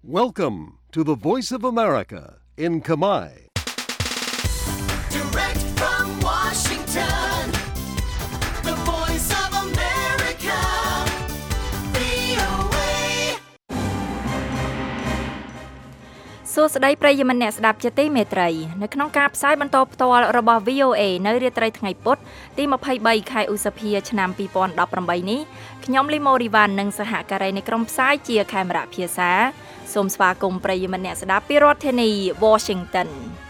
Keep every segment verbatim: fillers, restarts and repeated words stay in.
Welcome to the Voice of America in Khmer. Direct from Washington, the Voice of America, វី អូ เอ សួស្តីប្រិយមិត្តអ្នកស្ដាប់ជាទីមេត្រីនៅក្នុងការផ្សាយបន្តផ្ទាល់របស់ វី អូ เอ នៅរាត្រីថ្ងៃពុធទីยี่สิบสามខែឧសភាឆ្នាំยี่สิบสิบแปดនេះខ្ញុំលីម៉ូរីវ៉ាន់និងសហការីនៃក្រុមផ្សាយជាខេមរៈភាសាសូមស្វាគមន៍ប្រិយមិត្តអ្នកស្ដាប់ពីរដ្ឋធានី Washington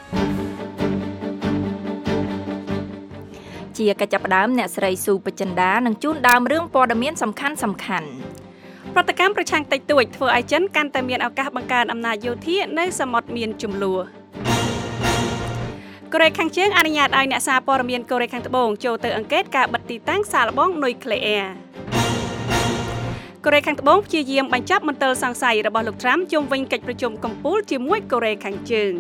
ជាកិច្ចចាប់ផ្ដើមអ្នកស្រីស៊ូបចិន្តានឹងជួនដើមរឿងព័ត៌មានសំខាន់សំខាន់ប្រតិកម្មប្រឆាំងតិចតួចធ្វើឲ្យចិនកាន់តែមានឱកាសបង្កើនអំណាចយោធានៅសមុទ្រមានជម្លោះកូរ៉េខាងជើងអនុញ្ញាតឲ្យអ្នកសារព័ត៌មានកូរ៉េខាងត្បូងចូលទៅអង្កេតការបិទទីតាំងសាកល្បងនុយក្លេអ៊ែរកូរ៉េខាងត្បូងព្យាយាមបញ្ចប់មន្ទិលសង្ស័យរបស់លោកត្រាំជុំវិញកិច្ចប្រជុំកំពូលជាមួយកូរ៉េខាងជើង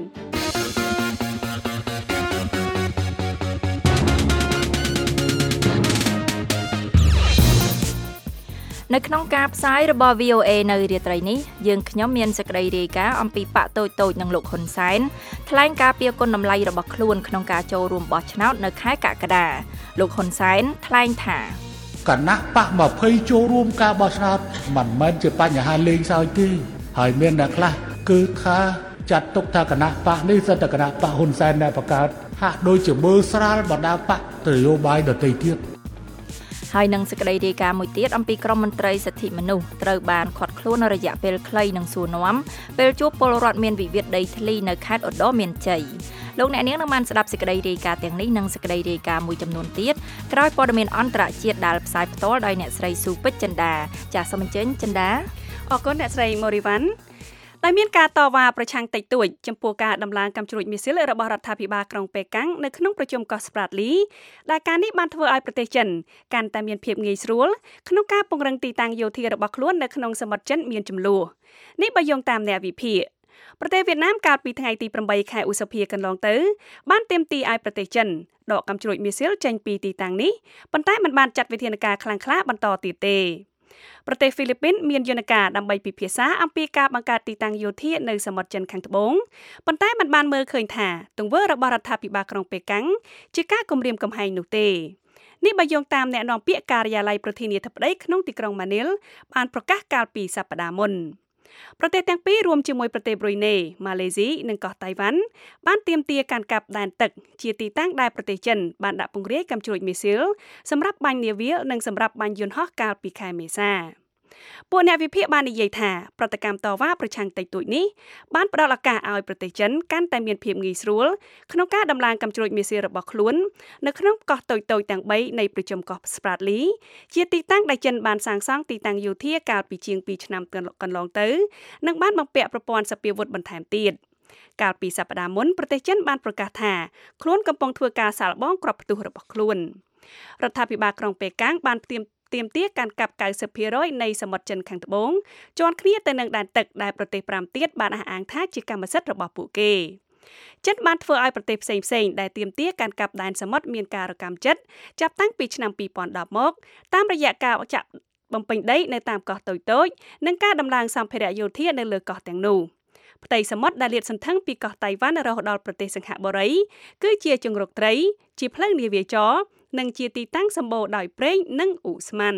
នៅក្នុងការផ្សាយរបស់ វី អូ เอ នៅរាត្រីនេះយើងខ្ញុំមានសេចក្តីរាយការណ៍អំពីបកតូចតូចនឹងលោកហ៊ុនសែនថ្លែងការពីគុណតម្លៃរបស់ខ្លួនក្នុងការចូលរួមបោះឆ្នោតនៅខែកក្កដាលោកហ៊ុនសែនថ្លែងថាគណៈបកยี่สิบចូលរួមការបោះឆ្នោតមិនមែនជាបញ្ហាលេងសើចទេហើយមានអ្នកខ្លះគឺថាចាត់ទុកថាគណៈបកនេះសិតតែគណៈបកហ៊ុនសែនដែលបង្កើតហាក់ដូចជាមើលស្រាលបណ្ដាបកនយោបាយដទៃទៀតហើយនឹងសេចក្តីរាយការណ៍មួយទៀតអំពីក្រមមន្ត្រីសិទ្ធិមនុស្សត្រូវបានឃាត់ខ្លួនរយៈពេលខ្លីនិងសួរនាំពេលជួបពលរដ្ឋមានវិវាទដីធ្លីនៅខេត្តឧត្តរមានជ័យលោកអ្នកនាងនឹងបានស្ដាប់សេចក្តីរាយការណ៍ទាំងនេះនិងសេចក្តីរាយការណ៍មួយចំនួនទៀតក្រោយព័ត៌មានអន្តរជាតិដែលផ្សាយផ្ទាល់ដោយអ្នកស្រីស៊ូពេជ្រចិន្តាចាសសូមអញ្ជើញចិន្តាអរគុណអ្នកស្រីម៉ូរីវ៉ាន់ដែលមានការតវ៉ាប្រឆាំងតិចតួចចំពោះការដំឡើងកាំជ្រួចមីស៊ីលរបស់រដ្ឋាភិបាលក្រុងប៉េកាំងនៅក្នុងប្រជុំកោះស្ប្រាតលីដែលការនេះបានធ្វើឲ្យប្រទេសចិនកាន់តែមានភាពងាយស្រួលក្នុងការពង្រឹងទីតាំងយោធារបស់ខ្លួននៅក្នុងសមុទ្រចិនមានចំនួននេះបើយោងតាមអ្នកវិភាគប្រទេសវៀតណាមកាលពីថ្ងៃទីeightខែឧសភាកន្លងទៅបានទាមទារឲ្យប្រទេសចិនដកកាំជ្រួចមីស៊ីលចេញពីទីតាំងនេះប៉ុន្តែមិនបានចាត់វិធានការខ្លាំងក្លាបន្តទៀតទេប្រទេសហ្វីលីពីនមានយន្តការដើម្បីពិភាក្សាអំពីការបង្កើតទីតាំងយោធានៅសមុទ្រចិនខាងត្បូងប៉ុន្តែมันបានមើលឃើញថាទង្វើរបស់រដ្ឋាភិបាលក្រុងប៉េកាំងជាការគំរាមកំហែងនោះទេនេះបើយោងតាមអ្នកនាំពាក្យការិយាល័យប្រធានាធិបតីក្នុងទីក្រុងម៉ានីលបានប្រកាសកាលពីសប្តាហ៍មុនប្រទេសទាំងពីររួមជាមួយប្រទេសប្រូណេម៉ាឡេស៊ីនិងកោះតៃវ៉ាន់បានទាមទារការកាប់ដែនទឹកជាទីតាំងដែលប្រទេសចិនបានដាក់ពង្រាយកាំជ្រួចមីស៊ីលសម្រាប់បាញ់នាវានិងសម្រាប់បាញ់យន្តហោះកាលពីខែមេសាពួកអ្នកវិភាគបាននិយាយថាប្រតិកម្មតវ៉ាប្រឆាំងតិចតួចនេះបានផ្ដល់ឱកាសឲ្យប្រទេសចិនកាន់តែមានភាពងាយស្រួលក្នុងការដំឡើងកាំជ្រួចមីស៊ីលរបស់ខ្លួននៅក្នុងកោះតូចៗទាំង3នៃប្រជុំកោះស្ប្រាតលីជាទីតាំងដែលចិនបានសាងសង់ទីតាំងយោធាកាលពីជាងtwoឆ្នាំកន្លងទៅនិងបានបំពាក់ប្រព័ន្ធសពាវុធបន្ថែមទៀតកាលពីសប្តាហ៍មុនប្រទេសចិនបានប្រកាសថាខ្លួនកំពុងធ្វើការសាកល្បងគ្រាប់ផ្ទុះរបស់ខ្លួនរដ្ឋាភិបាលក្រុងប៉េកាំងបានផ្ទៀងទាមទារការកាប់ninety percentនៃសមុទ្រចិនខាងត្បូងជាន់គ្នាទៅនឹងដែនទឹកដែលប្រទេសfiveទៀតបានអះអាងថាជាកម្មសិទ្ធិរបស់ពួកគេចិនបានធ្វើឲ្យប្រទេសផ្សេងៗដែលទាមទារការកាប់ដែនសមុទ្រមានការរកម្មចិត្តចាប់តាំងពីឆ្នាំtwo thousand tenមកតាមរយៈការចាក់បំពេញដីនៅតាមកោះតូចៗនិងការដំឡើងសម្ភារៈយោធានៅលើកោះទាំងនោះផ្ទៃសមុទ្រដែលលាតសន្ធឹងពីកោះតៃវ៉ាន់រហូតដល់ប្រទេសសិង្ហបុរីគឺជាជង្រុកត្រីជាផ្លូវនាវាចរនិងជាទីតាំងសម្បូរដោយប្រេងនិងឧស្ម័ន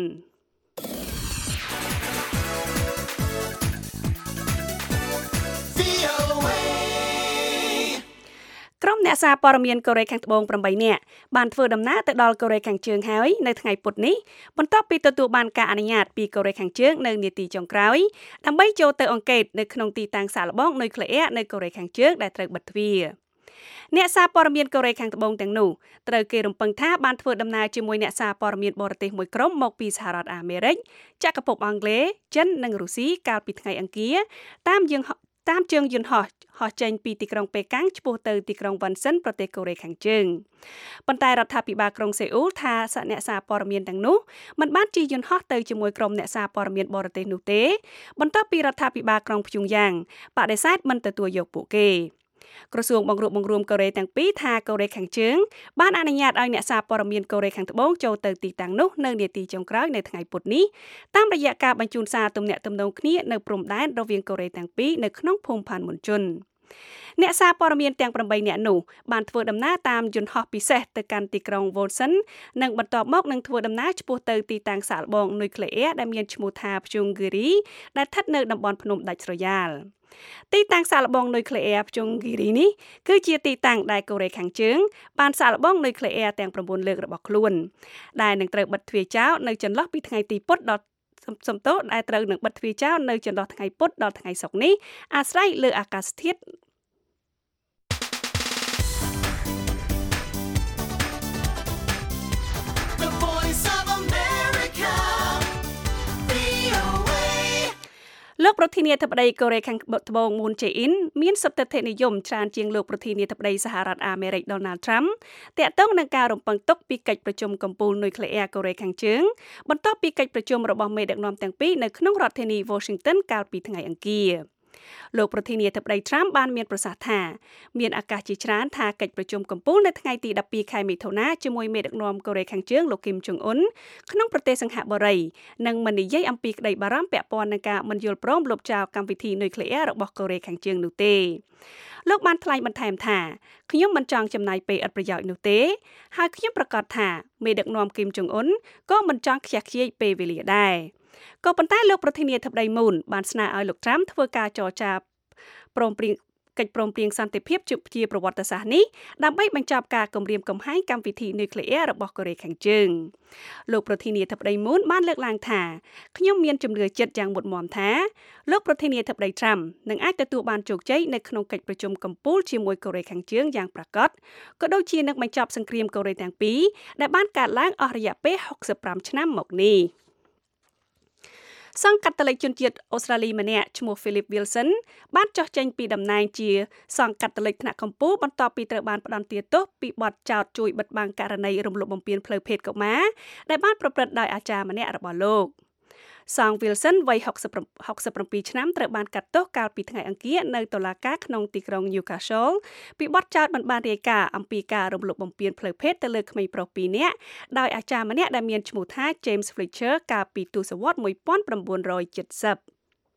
ក្រុមអ្នកសារព័ត៌មានកូរ៉េខាងត្បូងeightនាក់បានធ្វើដំណើរទៅដល់កូរ៉េខាងជើងហើយនៅថ្ងៃពុធនេះបន្ទាប់ពីទទួលបានការអនុញ្ញាតពីកូរ៉េខាងជើងនៅនាទីចុងក្រោយដើម្បីចូលទៅអង្កេតនៅក្នុងទីតាំងសាកល្បងនុយក្លេអ៊ែរនៅកូរ៉េខាងជើងដែលត្រូវបិទទ្វារអ្នកសារព័ត៌មានកូរ៉េខាងត្បូងទាំងនោះត្រូវគេរំពឹងថាបានធ្វើដំណើរជាមួយអ្នកសារព័ត៌មានបរទេសមួយក្រុមមកពីសហរដ្ឋអាមេរិកចក្រភពអង់គ្លេសចិននិងរុស្ស៊ីកាលពីថ្ងៃអង្គារតាមយើងតាមជើងយន្តហោះហោះចេញពីទីក្រុងប៉េកាំងឆ្ពោះទៅទីក្រុងវ៉ាន់សិនប្រទេសកូរ៉េខាងជើងប៉ុន្តែរដ្ឋាភិបាលក្រុងសេអ៊ូលថាអ្នកសារព័ត៌មានទាំងនោះមិនបានជិះយន្តហោះទៅជាមួយក្រុមអ្នកសារព័ត៌មានបរទេសនោះទេបន្ទាប់ពីរដ្ឋាភិបាលក្រុងព្យុងយ៉ាងបដិសេធមិនទទួលយកពួកគេក្រសួងបង្រួបបង្រួមកូរ៉េទាំងពីរថាកូរ៉េខាងជើងបានអនុញ្ញាតឲ្យអ្នកសារព័ត៌មានកូរ៉េខាងត្បូងចូលទៅទីតាំងនោះនៅនាទីចុងក្រោយនៅថ្ងៃពុធនេះតាមរយៈការបញ្ជូនសារទំនាក់ទំនងគ្នានៅព្រំដែនរវាងកូរ៉េទាំងពីរនៅក្នុងភូមិផានមុនជុនអ្នកសារព័ត៌មានទាំងប្រាំបីនាក់នោះបានធ្វើដំណើរតាមយន្តហោះពិសេសទៅកាន់ទីក្រុង Volson និងបន្ទាប់មកនឹងធ្វើដំណើរឆ្ពោះទៅទីតាំងសាកល្បងនុយក្លេអ៊ែរដែលមានឈ្មោះថា Pyongyang ដែលស្ថិតនៅតំបន់ភ្នំដាច់ស្រយាលទីតាំងសាកល្បងនុយក្លេអ៊ែរ Pyongyang នេះគឺជាទីតាំងដែលកូរ៉េខាងជើងបានសាកល្បងនុយក្លេអ៊ែរទាំង៩លើករបស់ខ្លួនដែលនឹងត្រូវបិទទ្វារចោលនៅចន្លោះពីថ្ងៃទីពុធដល់សំទោសដែលត្រូវនឹងបិទទ្វារចោលនៅចន្លោះថ្ងៃពុធដល់ថ្ងៃសុក្រនេះអាស្រ័យលើអាកាសធាតុលោកប្រធានាធិបតីកូរ៉េខាងត្បូងមូនជេអ៊ីនមានសិទ្ធិនិយមច្រើនជាងលោកប្រធានាធិបតីសហរដ្ឋអាមេរិកដូណាល់ត្រាំទាក់ទងនឹងការរំពឹងទុកពីកិច្ចប្រជុំកំពូលនុយក្លេអ៊ែរកូរ៉េខាងជើងបន្ទាប់ពីកិច្ចប្រជុំរបស់មេដឹកនាំទាំងពីរនៅក្នុងរដ្ឋធានី Washington កាលពីថ្ងៃអង្គារលោកប្រធានាធិបតី Trump បានមានប្រសាសន៍ថាមានឱកាសជាច្រើនថាកិច្ចប្រជុំកំពូលនៅថ្ងៃទីដប់ពីរខែមិថុនាជាមួយមេដឹកនាំកូរ៉េខាងជើងលោកគីមចុងអ៊ុនក្នុងប្រទេសសង្ហបុរីនឹងមិននិយាយអំពីក្តីបារម្ភពាក់ព័ន្ធនឹងការមិនយល់ព្រមលុបចោលកម្មវិធីនុយក្លេអ៊ែររបស់កូរ៉េខាងជើងនោះទេលោកបានថ្លែងបន្ថែមថាខ្ញុំមិនចង់ចំណាយពេលឥតប្រយោជន៍នោះទេហើយខ្ញុំប្រកាសថាមេដឹកនាំគីមចុងអ៊ុនក៏មិនចង់ខ្ជះខ្ជាយពេលវេលាដែរក៏ប៉ុន្តែលោកប្រធានាធិបតីមូនបានស្នើឲ្យលោកត្រាំធ្វើការចរចាព្រមព្រៀងកិច្ចព្រមព្រៀងសន្តិភាពជាប្រវត្តិសាស្ត្រនេះដើម្បីបញ្ចប់ការគំរាមកំហែងកម្មវិធីនុយក្លេអ៊ែររបស់កូរ៉េខាងជើងលោកប្រធានាធិបតីមូនបានលើកឡើងថាខ្ញុំមានជំនឿចិត្តយ៉ាងមុតមាំថាលោកប្រធានាធិបតីត្រាំនឹងអាចទទួលបានជោគជ័យនៅក្នុងកិច្ចប្រជុំកំពូលជាមួយកូរ៉េខាងជើងយ៉ាងប្រាកដក៏ដូចជានឹងបញ្ចប់សង្គ្រាមកូរ៉េទាំងពីរដែលបានកើតឡើងអស់រយៈពេលហុកសិបប្រាំឆ្នាំមកនេះសង្កាត់តលេខជនជាតិអូស្ត្រាលីម្នាក់ឈ្មោះ Philip Wilson បានចោះចេញពីតំណែងជាសង្កាត់តលេខថ្នាក់កម្ពុជាបន្ទាប់ពីត្រូវបានផ្តន្ទាទោសពីបទចោទជួយបិទបាំងករណីរំលោភបំពានផ្លូវភេទកុមារដែលបានប្រព្រឹត្តដោយអាចារ្យម្នាក់របស់លោកសង្ឃ Wilson វ័យហុកសិបប្រាំឆ្នាំត្រូវបានកាត់ទោសកាលពីថ្ងៃអង្គារនៅតុលាការក្នុងទីក្រុង Newcastle ពីបទចោទមិនបានរាយការណ៍អំពីការរំលោភបំពានផ្លូវភេទទៅលើក្មេងប្រុសពីរនាក់ដោយអាចារ្យម្នាក់ដែលមានឈ្មោះថា James Fletcher កាលពីទសវត្សរ៍một nghìn chín trăm七mươi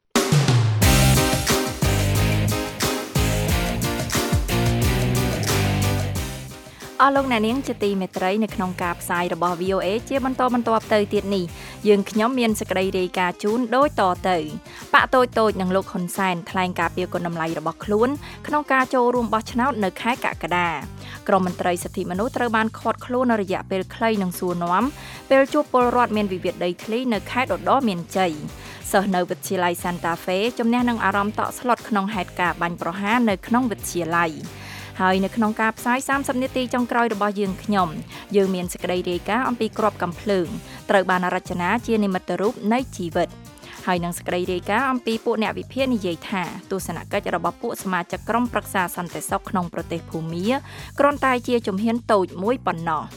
អស់លោកអ្នកនាងជាទីមេត្រីនៅក្នុងការផ្សាយរបស់ វី អូ เอ ជាបន្តបន្ទាប់ទៅទៀតនេះយើងខ្ញុំមានសេចក្តីរាយការណ៍ជូនដូចតទៅបាក់តូចតូចនឹងលោកហ៊ុនសែនថ្លែងការពីគុណតម្លៃរបស់ខ្លួនក្នុងការចូលរួមបោះឆ្នោតនៅខែកក្កដាក្រមមន្ត្រីសិទ្ធិមនុស្សត្រូវបានឃាត់ខ្លួននៅរយៈពេលខ្លីនិងសួរនាំពេលជួបពលរដ្ឋមានវិវាទដីធ្លីនៅខេត្តឧត្តរមានជ័យសិស្សនៅវិទ្យាល័យ Santa Fe ជំនះនឹងអារម្មណ៍តក់ស្លុតក្នុងហេតុការណ៍បាញ់ប្រហារនៅក្នុងវិទ្យាល័យហើយនៅក្នុងការផ្សាយសាមសិបនាទីចុងក្រោយរបស់យើងខ្ញុំយើងមានសេចក្តីរាយការណ៍អំពីគ្រាប់កាំភ្លើងត្រូវបានរចនាជានិមិត្តរូបនៃជីវិតហើយនឹងសេចក្តីរាយការណ៍អំពីពួកអ្នកវិភាគនិយាយថាទស្សនកិច្ចរបស់ពួកសមាជិកក្រុមប្រឹក្សាសន្តិសុខក្នុងប្រទេសភូមាគ្រាន់តែជាជំហានតូចមួយប៉ុណ្ណោះ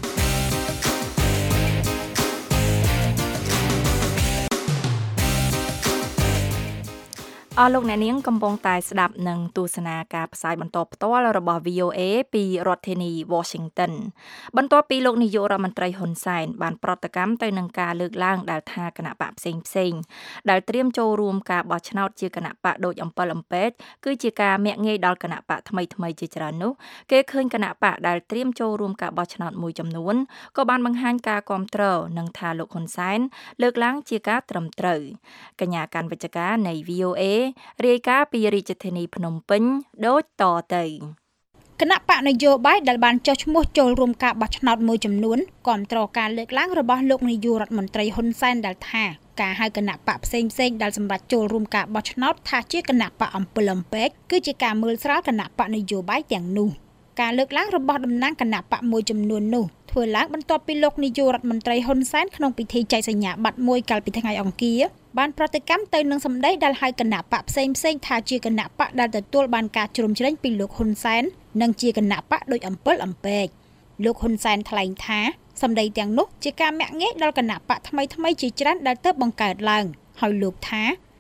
អស់លោកអ្នកនាងកំពុងតែស្ដាប់និងទស្សនាការផ្សាយបន្តផ្ទាល់របស់ វី អូ เอ ពីរដ្ឋធានី Washington បន្ទាប់ពីលោកនាយករដ្ឋមន្ត្រីហ៊ុនសែនបានប្រតិកម្មទៅនឹងការលើកឡើងដែលថាគណៈបកផ្សេងផ្សេងដែលត្រៀមចូលរួមការបោះឆ្នោតជាគណៈបកដូចអំពិលអំពែកគឺជាការមាក់ងាយដល់គណៈបកថ្មីថ្មីជាច្រើននោះគេឃើញគណៈបកដែលត្រៀមចូលរួមការបោះឆ្នោតមួយចំនួនក៏បានបង្ហាញការគាំទ្រនិងថាលោកហ៊ុនសែនលើកឡើងជាការត្រឹមត្រូវកញ្ញាកាន់វិជ្ជការនៃ វី អូ เอរាយការណ៍ពីរាជធានីភ្នំពេញដូចតទៅគណៈបកនយោបាយដែលបានចុះឈ្មោះចូលរួមការបោះឆ្នោតមួយចំនួនគាំទ្រការលើកឡើងរបស់លោកនាយករដ្ឋមន្ត្រីហ៊ុនសែនដែលថាការហៅគណៈបកផ្សេងផ្សេងដែលសម្រាប់ចូលរួមការបោះឆ្នោតថាជាគណៈបកអំពិលអំពែកគឺជាការមើលស្រាលគណៈបកនយោបាយទាំងនោះការលើកឡើងរបស់តំណាងគណៈបកមួយចំនួននោះធ្វើឡើងបន្ទាប់ពីលោកនាយករដ្ឋមន្ត្រីហ៊ុនសែនក្នុងពិធីចែកសញ្ញាបត្រមួយកាលពីថ្ងៃអង្គារបានប្រតិកម្មទៅនឹងសម្ដីដែលហៅគណៈបកផ្សេងផ្សេងថាជាគណៈបកដែលទទួលបានការជ្រុំជ្រែងពីលោកហ៊ុនសែននិងជាគណៈបកដូចអំពិលអំពែកលោកហ៊ុនសែនថ្លែងថាសម្ដីទាំងនោះជាការមាក់ងាយដល់គណៈបកថ្មីថ្មីជាច្រើនដែលទើបបង្កើតឡើងហើយលោកថា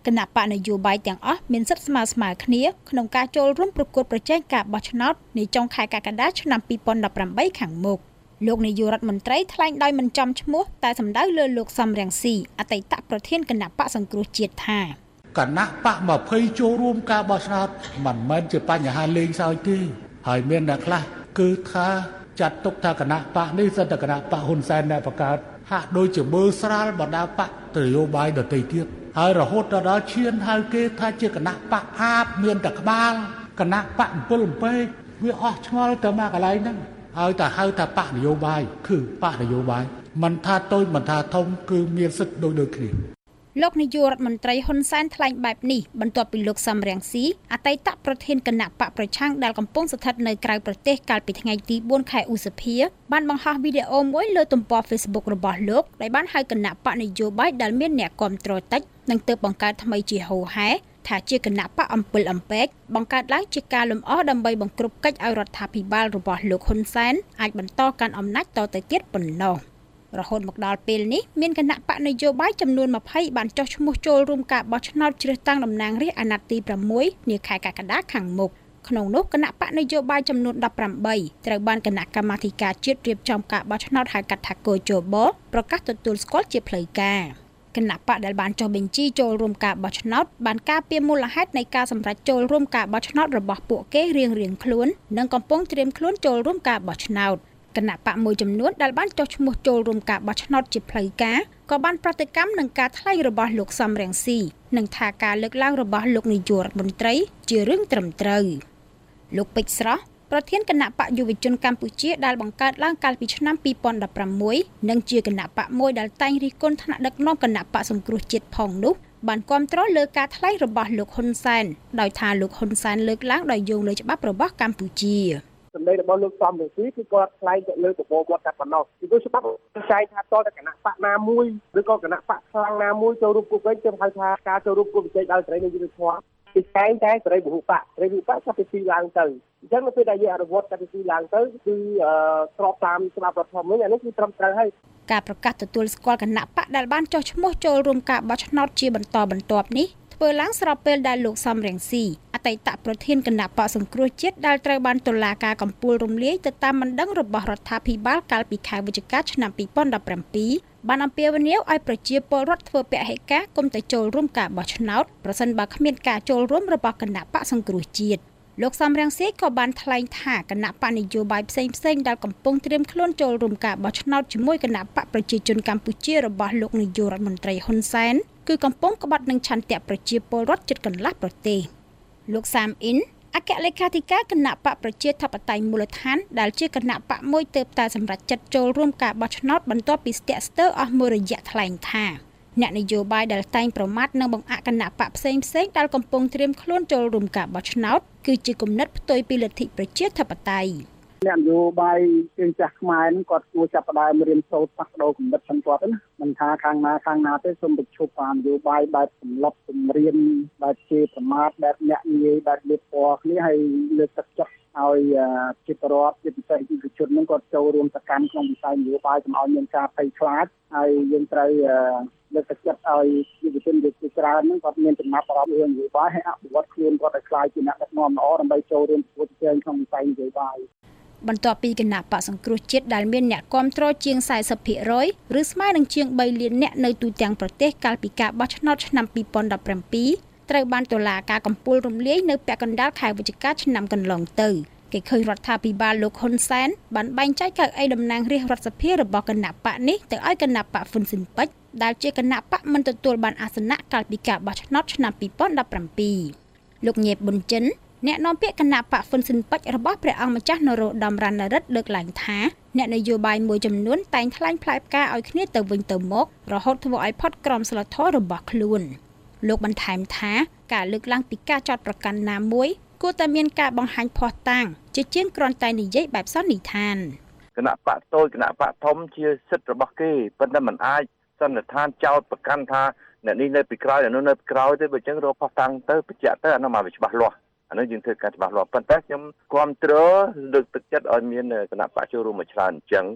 គណៈបកនយោបាយទាំងអស់មានសិទ្ធិស្មើស្មើគ្នាក្នុងការចូលរួមប្រកួតប្រជែងការបោះឆ្នោតនាចុងខែកក្កដាឆ្នាំពីរពាន់ដប់ប្រាំបីខាងមុខលោកនាយករដ្ឋមន្ត្រីថ្លែងដោយមិនចំឈ្មោះតែសម្ដៅលើលោកសំរងស៊ីអតីតប្រធានគណៈបកសង្គ្រោះជាតិថាគណៈបកยี่สิบចូលរួមការបោះឆ្នោតមិនមែនជាបញ្ហាលេងសើចទេហើយមានអ្នកខ្លះគឺថាចាត់ទុកថាគណៈបកនេះសិទ្ធិគណៈបកហ៊ុនសែនដែលបង្កើតហាក់ដូចជាមើលស្រាលបណ្ដាបកនយោបាយដទៃទៀតហើយរហូតដល់ឈានហៅគេថាជាគណៈបកអាបមានតែក្បាលគណៈបកអំពិលអំពែកវាអស់ឆ្ងល់ទៅមកកន្លែងហ្នឹងហើយតែហៅថាបកនយោបាយគឺបកនយោបាយមិនថាតូចមិនថាធំគឺមានសិទ្ធិដូចដូចគ្នាលោកនាយករដ្ឋមន្ត្រីហ៊ុនសែនថ្លែងបែបនេះបន្ទាប់ពីលោកសំរងស៊ីអតីតប្រធានគណៈបកប្រឆាំងដែលកំពុងស្ថិតនៅក្រៅប្រទេសកាលពីថ្ងៃទីបួនខែឧសភាបានបង្ហោះវីដេអូមួយលើទំព័រ Facebook របស់លោកដែលបានហៅគណៈបកនយោបាយដែលមានអ្នកគាំទ្រតិចនិងទើបបង្កើតថ្មីជាហូរហែថាជាគណៈបកអំពិលអំពែកបង្កើតឡើងជាការលំអដើម្បីបង្ក្រប់កិច្ចឲ្យរដ្ឋាភិបាលរបស់លោកហ៊ុនសែនអាចបន្តកាន់អំណាចតទៅទៀតប៉ុណ្ណោះរហូតមកដល់ពេលនេះមានគណៈបកនយោបាយចំនួនยี่สิบបានចុះឈ្មោះចូលរួមការបោះឆ្នោតជ្រើសតាំងតំណាងរាស្ត្រអាណត្តិទីប្រាំមួយនាខែកក្កដាខាងមុខក្នុងនោះគណៈបកនយោបាយចំនួនដប់ប្រាំបីត្រូវបានគណៈកម្មាធិការជាតិរៀបចំការបោះឆ្នោតហៅកាត់ថាកោជបប្រកាសទទួលស្គាល់ជាផ្លូវការគណៈបកដែលបានចុះបញ្ជីចូលរួមការបោះឆ្នោតបានការពារមូលហេតុនៃការសម្រេចចូលរួមការបោះឆ្នោតរបស់ពួកគេរៀងៗខ្លួននិងកំពុងត្រៀមខ្លួនចូលរួមការបោះឆ្នោតគណៈបកមួយចំនួនដែលបានចុះឈ្មោះចូលរួមការបោះឆ្នោតជាផ្លូវការក៏បានប្រតិកម្មនឹងការថ្លែងរបស់លោកសំរងស៊ីនិងថាការលើកឡើងរបស់លោកនាយករដ្ឋមន្ត្រីជារឿងត្រឹមត្រូវលោកពេជ្រស្រស់ប្រធានគណៈបកយុវជនកម្ពុជាដែលបង្កើតឡើងកាលពីឆ្នាំពីរពាន់ដប់ប្រាំមួយនិងជាគណៈបកមួយដែលតែងរិះគន់ថ្នាក់ដឹកនាំគណៈបកសង្គ្រោះជាតិផងនោះបានគាំទ្រលើការថ្លែងរបស់លោកហ៊ុនសែនដោយថាលោកហ៊ុនសែនលើកឡើងដោយយោងលើច្បាប់របស់កម្ពុជាសម្ដីរបស់លោកសំរងស៊ីគឺគាត់ថ្លែងទៅលើប្រព័ន្ធគាត់តែប៉ុណ្ណោះពីព្រោះច្បាប់ចែងថាតតែគណៈបកណាមួយឬក៏គណៈបកខ្លាំងណាមួយចូលរួមគ្រប់គ្រងខ្ញុំហៅថាការចូលរួមគ្រប់វិច័យដោយសេរីនៃយុត្តិធម៌គឺចែងតែសេរីពហុបកសេរីពហុបកចាប់ពីទីឡើងទៅអញ្ចឹងនៅពេលដែលយើងអនុវត្តចាប់ពីទីឡើងទៅគឺស្របតាមច្បាប់រដ្ឋធម្មនុញ្ញអានេះគឺត្រឹមត្រូវហើយការប្រកាសទទួលស្គាល់គណៈបកដែលបានចុះឈ្មោះចូលរួមការបោះឆ្នោតជាបន្តបន្ទាប់នេះធ្វើឡើងស្របពេលដែលលោកសំរងស៊ីអតីតប្រធានគណៈបកសង្គ្រោះជាតិដែលត្រូវបានតុលាការកំពូលរំលាយទៅតាមបណ្ដឹងរបស់រដ្ឋាភិបាលកាលពីខែវិច្ឆិកាឆ្នាំពីរពាន់ដប់ប្រាំពីរបានអំពាវនាវឲ្យប្រជាពលរដ្ឋធ្វើពហិការកុំទៅចូលរួមការបោះឆ្នោតប្រសិនបើគ្មានការចូលរួមរបស់គណៈបកសង្គ្រោះជាតិលោកសំរងស៊ីក៏បានថ្លែងថាគណៈបកនយោបាយផ្សេងផ្សេងដែលកំពុងត្រៀមខ្លួនចូលរួមការបោះឆ្នោតជាមួយគណៈបកប្រជាជនកម្ពុជារបស់លោកនាយករដ្ឋមន្ត្រីហ៊ុនសែនគឺកំពុងក្បត់នឹងឆន្ទៈប្រជាពលរដ្ឋជិតកន្លះប្រទេសលោកសាមអ៊ីនអគ្គលេខាធិការគណៈបកប្រជាធិបតេយ្យមូលដ្ឋានដែលជាគណៈបកមួយទើបតែសម្រេចចិត្តចូលរួមការបោះឆ្នោតបន្ទាប់ពីស្ទាក់ស្ទើរអស់មួយរយៈថ្លែងថាអ្នកនយោបាយដែលតែងប្រមាថនិងបង្អាក់គណៈបកផ្សេងផ្សេងដែលកំពុងត្រៀមខ្លួនចូលរួមការបោះឆ្នោតគឺជាគំនិតផ្ទុយពីលទ្ធិប្រជាធិបតេយ្យអ្នកនយោបាយជាចាស់ខ្មែរហ្នឹងគាត់គួរចាប់ផ្ដើមរៀនសូត្រផ្លាស់ប្ដូរគំនិតផងគាត់ណាមិនថាខាងណាខាងណាទេសូមបញ្ឈប់តាមនយោបាយបែបសម្លប់សម្រៀនបែបជាប្រមាថបែបអ្នកនិយាយបែបលៀបពណ៌គ្នាហើយលើកទឹកចិត្តឲ្យជាប្រវត្តិជាពិសេសយុវជនហ្នឹងគាត់ចូលរួមសកម្មក្នុងវិស័យនយោបាយកុំឲ្យមានការភ័យខ្លាចហើយយើងត្រូវលើកទឹកចិត្តឲ្យយុវជនជាច្រើនហ្នឹងគាត់មានចំណាប់អារម្មណ៍រឿងនយោបាយហើយអភិវឌ្ឍខ្លួនគាត់ឲ្យខ្លាយជាអ្នកដឹកនាំល្អដើម្បីចូលរួមប្រកួតប្រជែងក្នុងវិស័យនយោបាយបន្ទាប់ពីគណៈបកសង្គ្រោះជាតិដែលមានអ្នកគាំទ្រជាងสี่สิบភាគរយ ឬស្មើនឹងជាងបីលានអ្នកនៅទូទាំងប្រទេសកាលពីការបោះឆ្នោតឆ្នាំពីរពាន់ដប់ប្រាំពីរត្រូវបានតុលាការកំពូលរំលាយនៅពាក់កណ្ដាលខែវិច្ឆិកាឆ្នាំកន្លងទៅគេឃើញរដ្ឋាភិបាលលោកហ៊ុនសែនបានបែងចែកកៅអីតំណាងរាស្ត្ររដ្ឋសភារបស់គណៈបកនេះទៅឲ្យគណៈបកហ៊ុនស៊ិនប៉ិចដែលជាគណៈបកមិនទទួលបានអាសនៈកាលពីការបោះឆ្នោតឆ្នាំពីរពាន់ដប់ប្រាំពីរលោកញៀបប៊ុនចិនអ្នកនាំពាក្យគណៈបកហ៊ុនស៊ិនប៉ិចរបស់ព្រះអង្គម្ចាស់នរោត្តមរណរដ្ឋលើកឡើងថាអ្នកនយោបាយមួយចំនួនតែងថ្លែងផ្លែផ្កាឲ្យគ្នាទៅវិញទៅមករហូតធ្វើឲ្យផុតក្រមសីលធម៌របស់ខ្លួនលោកបន្ថែមថាការលើកឡើងពីការចោទប្រកាន់ណាមួយគួរតែមានការបង្ហាញភស្តុតាងជាជាងគ្រាន់តែនិយាយបែបសន្និដ្ឋានគណៈបកតូចគណៈបកធំជាសិទ្ធិរបស់គេប៉ុន្តែมันអាចសន្និដ្ឋានចោទប្រកាន់ថាអ្នកនេះនៅពីក្រោយអ្នកនោះនៅពីក្រោយទេបើអញ្ចឹងរកភស្តុតាងទៅបញ្ជាក់ទៅអានោះមកវាច្បាស់លាស់អានោះយើងធ្វើការច្បាស់លាស់ប៉ុន្តែខ្ញុំគាំទ្រលើកទឹកចិត្តឲ្យមានគណៈបកចូលរួមមួយច្រើនអញ្ចឹង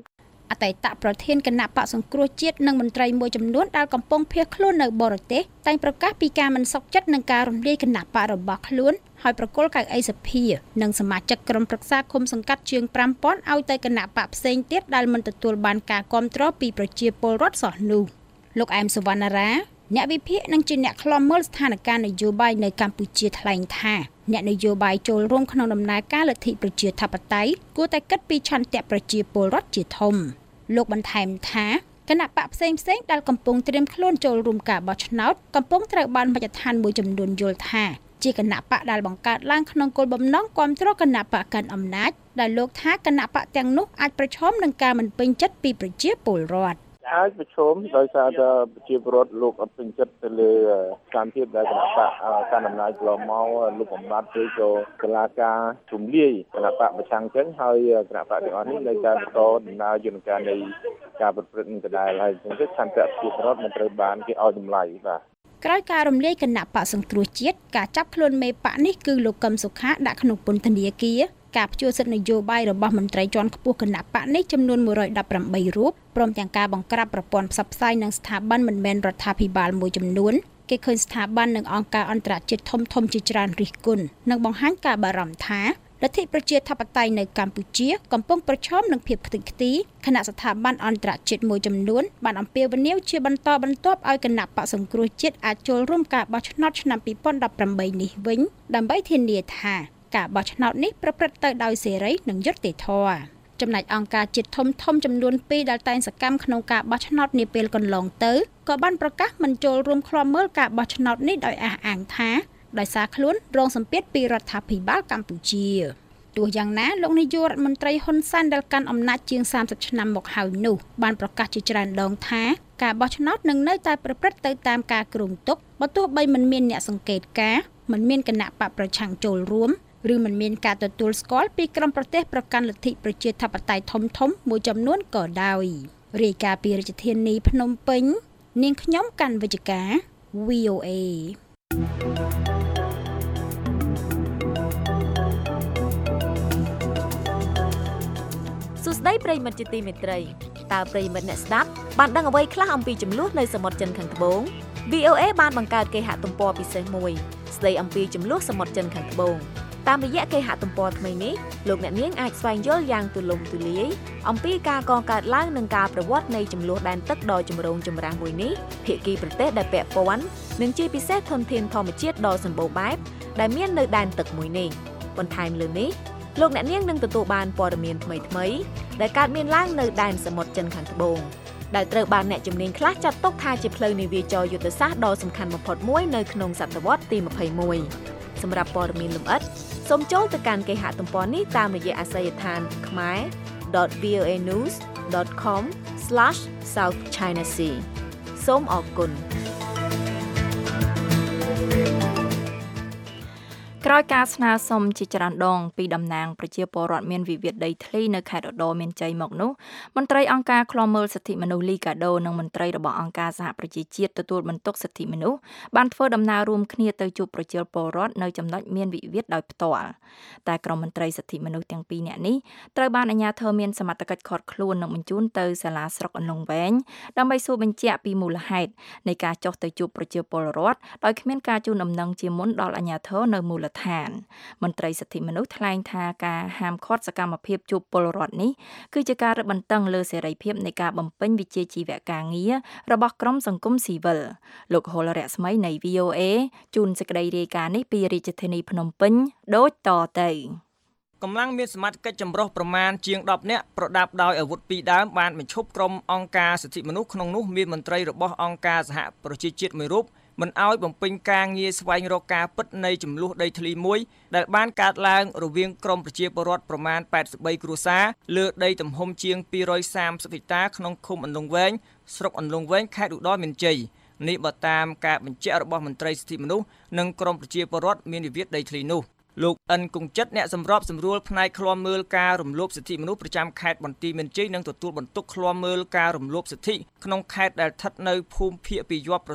អតីតប្រធានគណៈបកសង្គ្រោះជាតិនិងមន្ត្រីមួយចំនួនដែលកំពុងភៀសខ្លួននៅបរទេសតែងប្រកាសពីការមិនសុខចិត្តនឹងការរំលាយគណៈបករបស់ខ្លួនហើយប្រគល់កៅអីសភានិងសមាជិកក្រុមប្រឹក្សាឃុំសង្កាត់ជាង ប្រាំពាន់ ឲ្យទៅគណៈបកផ្សេងទៀតដែលមិនទទួលបានការគាំទ្រពីប្រជាពលរដ្ឋសោះនោះលោកអែមសុវណ្ណារាអ្នកវិភាគនិងជាអ្នកខ្លំមើលស្ថានភាពនយោបាយនៅកម្ពុជាថ្លែងថាអ្នកនយោបាយចូលរួមក្នុងដំណើរការលទ្ធិប្រជាធិបតេយ្យគួរតែគិតពីឆន្ទៈប្រជាពលរដ្ឋជាធំលោកបន្ថែមថាគណៈបកផ្សេងផ្សេងដែលកំពុងត្រៀមខ្លួនចូលរួមការបោះឆ្នោតកំពុងត្រូវបានមជ្ឈដ្ឋានមួយចំនួនយល់ថាជាគណៈបកដែលបង្កើតឡើងក្នុងគោលបំណងគាំទ្រគណៈបកកាន់អំណាចដែលលោកថាគណៈបកទាំងនោះអាចប្រឈមនឹងការមិនពេញចិត្តពីប្រជាពលរដ្ឋអាចប្រឈមដោយសារតែប្រជាពលរដ្ឋលោកអត់ពេញចិត្តទៅលើការភាពដែលគណៈបកកាន់អំណាចកន្លងមកលោកបំបត្តិទៅចូលកលាការជំលាយគណៈបកប្រឆាំងចឹងហើយគណៈបកទាំងអស់នេះនៅតែបន្តដំណើរយន្តការនៃការប្រព្រឹត្តនឹងដដែលហើយចឹងទៅឆន្ទៈប្រជាពលរដ្ឋមិនត្រូវបានគេឲ្យតម្លៃបាទក្រោយការរំលាយគណៈបកសង្គ្រោះជាតិការចាប់ខ្លួនមេបកនេះគឺលោកកឹមសុខាដាក់ក្នុងពន្ធនាគារការផ្ជួសិទ្ធិនយោបាយរបស់មន្ត្រីជាន់ខ្ពស់គណៈបកនេះចំនួនមួយរយដប់ប្រាំបីរូបព្រមទាំងការបង្ក្រាបប្រព័ន្ធផ្សព្វផ្សាយនិងស្ថាប័នមិនមែនរដ្ឋាភិបាលមួយចំនួនគេឃើញស្ថាប័ននិងអង្គការអន្តរជាតិធំធំជាច្រើនរិះគន់និងបង្ហាញការបារម្ភថាលទ្ធិប្រជាធិបតេយ្យនៅកម្ពុជាកំពុងប្រឈមនឹងភាពខ្ទេចខ្ទីគណៈស្ថាប័នអន្តរជាតិមួយចំនួនបានអំពាវនាវជាបន្តបន្ទាប់ឲ្យគណៈបកសង្គ្រោះជាតិអាចចូលរួមការបោះឆ្នោតឆ្នាំពីរពាន់ដប់ប្រាំបីនេះវិញដើម្បីធានាថាការបោះឆ្នោតនេះប្រព្រឹត្តទៅដោយសេរីនិងយុត្តិធម៌ចំណែកអង្គការជាតិធំធំចំនួនពីរដែលតែងសកម្មក្នុងការបោះឆ្នោតនាពេលកន្លងទៅក៏បានប្រកាសមិនចូលរួមឃ្លាំមើលការបោះឆ្នោតនេះដោយអះអាងថាដោយសារខ្លួនរងសម្ពាធពីរដ្ឋាភិបាលកម្ពុជាទោះយ៉ាងណាលោកនាយករដ្ឋមន្ត្រីហ៊ុនសែនដែលកាន់អំណាចជាងសាមសិបឆ្នាំមកហើយនោះបានប្រកាសជាច្រើនដងថាការបោះឆ្នោតនឹងនៅតែប្រព្រឹត្តទៅតាមការគ្រោងទុកបើទោះបីមិនមានអ្នកសង្កេតការណ៍មិនមានគណៈបកប្រឆាំងចូលរួមឬមិនមានការទទួលស្គាល់ពីក្រុមប្រទេសប្រកាន់លទ្ធិប្រជាធិបតេយ្យធំធំមួយចំនួនក៏ដោយរាយការណ៍ពីរាជធានីភ្នំពេញនាងខ្ញុំកាន់វិជ្ជការ វី អូ អេសួស្តីប្រិយមិត្តជាទីមេត្រីតើប្រិយមិត្តអ្នកស្ដាប់បានដឹងអ្វីខ្លះអំពីចំនួននៅសមុទ្រចិនខាងត្បូង វី អូ អេ បានបង្កើតគេហទំព័រពិសេសមួយស្ដីអំពីចំនួនសមុទ្រចិនខាងត្បូងតាមរយៈគេហទំព័រថ្មីនេះលោកអ្នកនាងអាចស្វែងយល់យ៉ាងទូលំទូលាយអំពីការកកើតឡើងនិងការប្រវត្តិនៃចំនួនដែនទឹកដ៏ចម្រូងចម្រាសមួយនេះភាគីប្រទេសដែលពាក់ព័ន្ធនិងជាពិសេសធនធានធម្មជាតិដ៏សម្បូរបែបដែលមាននៅដែនទឹកមួយនេះបន្ថែមលើនេះលោកអ្នកនាងនឹងទទួលបានព័ត៌មានថ្មីៗដែលកើតមានឡើងនៅដែនសមុទ្រចិនខាងត្បូងដែលត្រូវបានអ្នកជំនាញខ្លះចាត់ទុកថាជាផ្លូវនាវាចរយុទ្ធសាស្ត្រដ៏សំខាន់បំផុតមួយនៅក្នុងសតវត្សទីម្ភៃមួយសម្រាប់ព័ត៌មានលម្អិតសូមចូលទៅកាន់គេហទំព័រនេះតាមរយៈអាសយដ្ឋាន ខមែរ ដត វី អូ អេ ញូស ដត ខម ស្លាស សាវថ ឆៃណា ស៊ី សូមអរគុណក្រោយការស្នើសុំជាច្រើនដងពីតំណាងប្រជាពលរដ្ឋមានវិវាទដីធ្លីនៅខេត្តឧត្តរមានជ័យមកនោះមន្ត្រីអង្គការឃ្លាំមើលសិទ្ធិមនុស្សលីកាដូនិងមន្ត្រីរបស់អង្គការសហប្រជាជាតិទទួលបន្ទុកសិទ្ធិមនុស្សបានធ្វើដំណើររួមគ្នាទៅជួបប្រជាពលរដ្ឋនៅចំណុចមានវិវាទដោយផ្ទាល់តែក្រុមមន្ត្រីសិទ្ធិមនុស្សទាំងពីរនាក់នេះត្រូវបានអាជ្ញាធរមានសមត្ថកិច្ចឃាត់ខ្លួននិងបញ្ជូនទៅសាលាស្រុកអន្លង់វែងដើម្បីសួរបញ្ជាក់ពីមូលហេតុនៃការចុះទៅជួបប្រជាពលរដ្ឋដោយគ្មានការជូនដំណឹងជាមុនដល់អាជ្ញាធរនៅមូលដ្ឋានមន្ត្រីសិទ្ធិមនុស្សថ្លែងថាការហាមឃាត់សកម្មភាពជួបពលរដ្ឋនេះគឺជាការរឹតបន្តឹងលើសេរីភាពនៃការបំពេញវិជ្ជាជីវៈការងាររបស់ក្រុមសង្គមស៊ីវិលលោកហុលរស្មីនៃ វី អូ អេ ជូនសេចក្តីរាយការណ៍នេះពីរាជធានីភ្នំពេញដូចតទៅកម្លាំងមានសមត្ថកិច្ចចម្រុះប្រមាណជាងដប់នាក់ប្រដាប់ដោយអាវុធពីរដើមបានបញ្ឈប់ក្រុមអង្គការសិទ្ធិមនុស្សក្នុងនោះមានមន្ត្រីរបស់អង្គការសហប្រជាជាតិមួយរូបមិនអោយបំពេញការងារស្វែងរកការពិតនៃចំនួនដីធ្លីមួយដែលបានកើតឡើងរវាងក្រមប្រជាពលរដ្ឋប្រមាណแปดสิบបីគ្រួសារលើដីទំហំជាងពីររយសាមសិបហិកតាក្នុងឃុំអន្លង់វែងស្រុកអន្លង់វែងខេត្តឧត្តរមានជ័យនេះបើតាមការបញ្ជាក់របស់មន្ត្រីសិទ្ធិមនុស្សនិងក្រមប្រជាពលរដ្ឋមានវិវាទដីធ្លីនោះលោកអិនគង្ជិតអ្នកសម្របសម្រួលផ្នែកឃ្លាំមើលការរំលោភសិទ្ធិមនុស្សប្រចាំខេត្តបន្ទាយមានជ័យនិងទទួលបន្ទុកឃ្លាំមើលការរំលោភសិទ្ធិក្នុងខេត្តដែលស្ថិតនៅភូមិភាគពីយប់ប្រទេស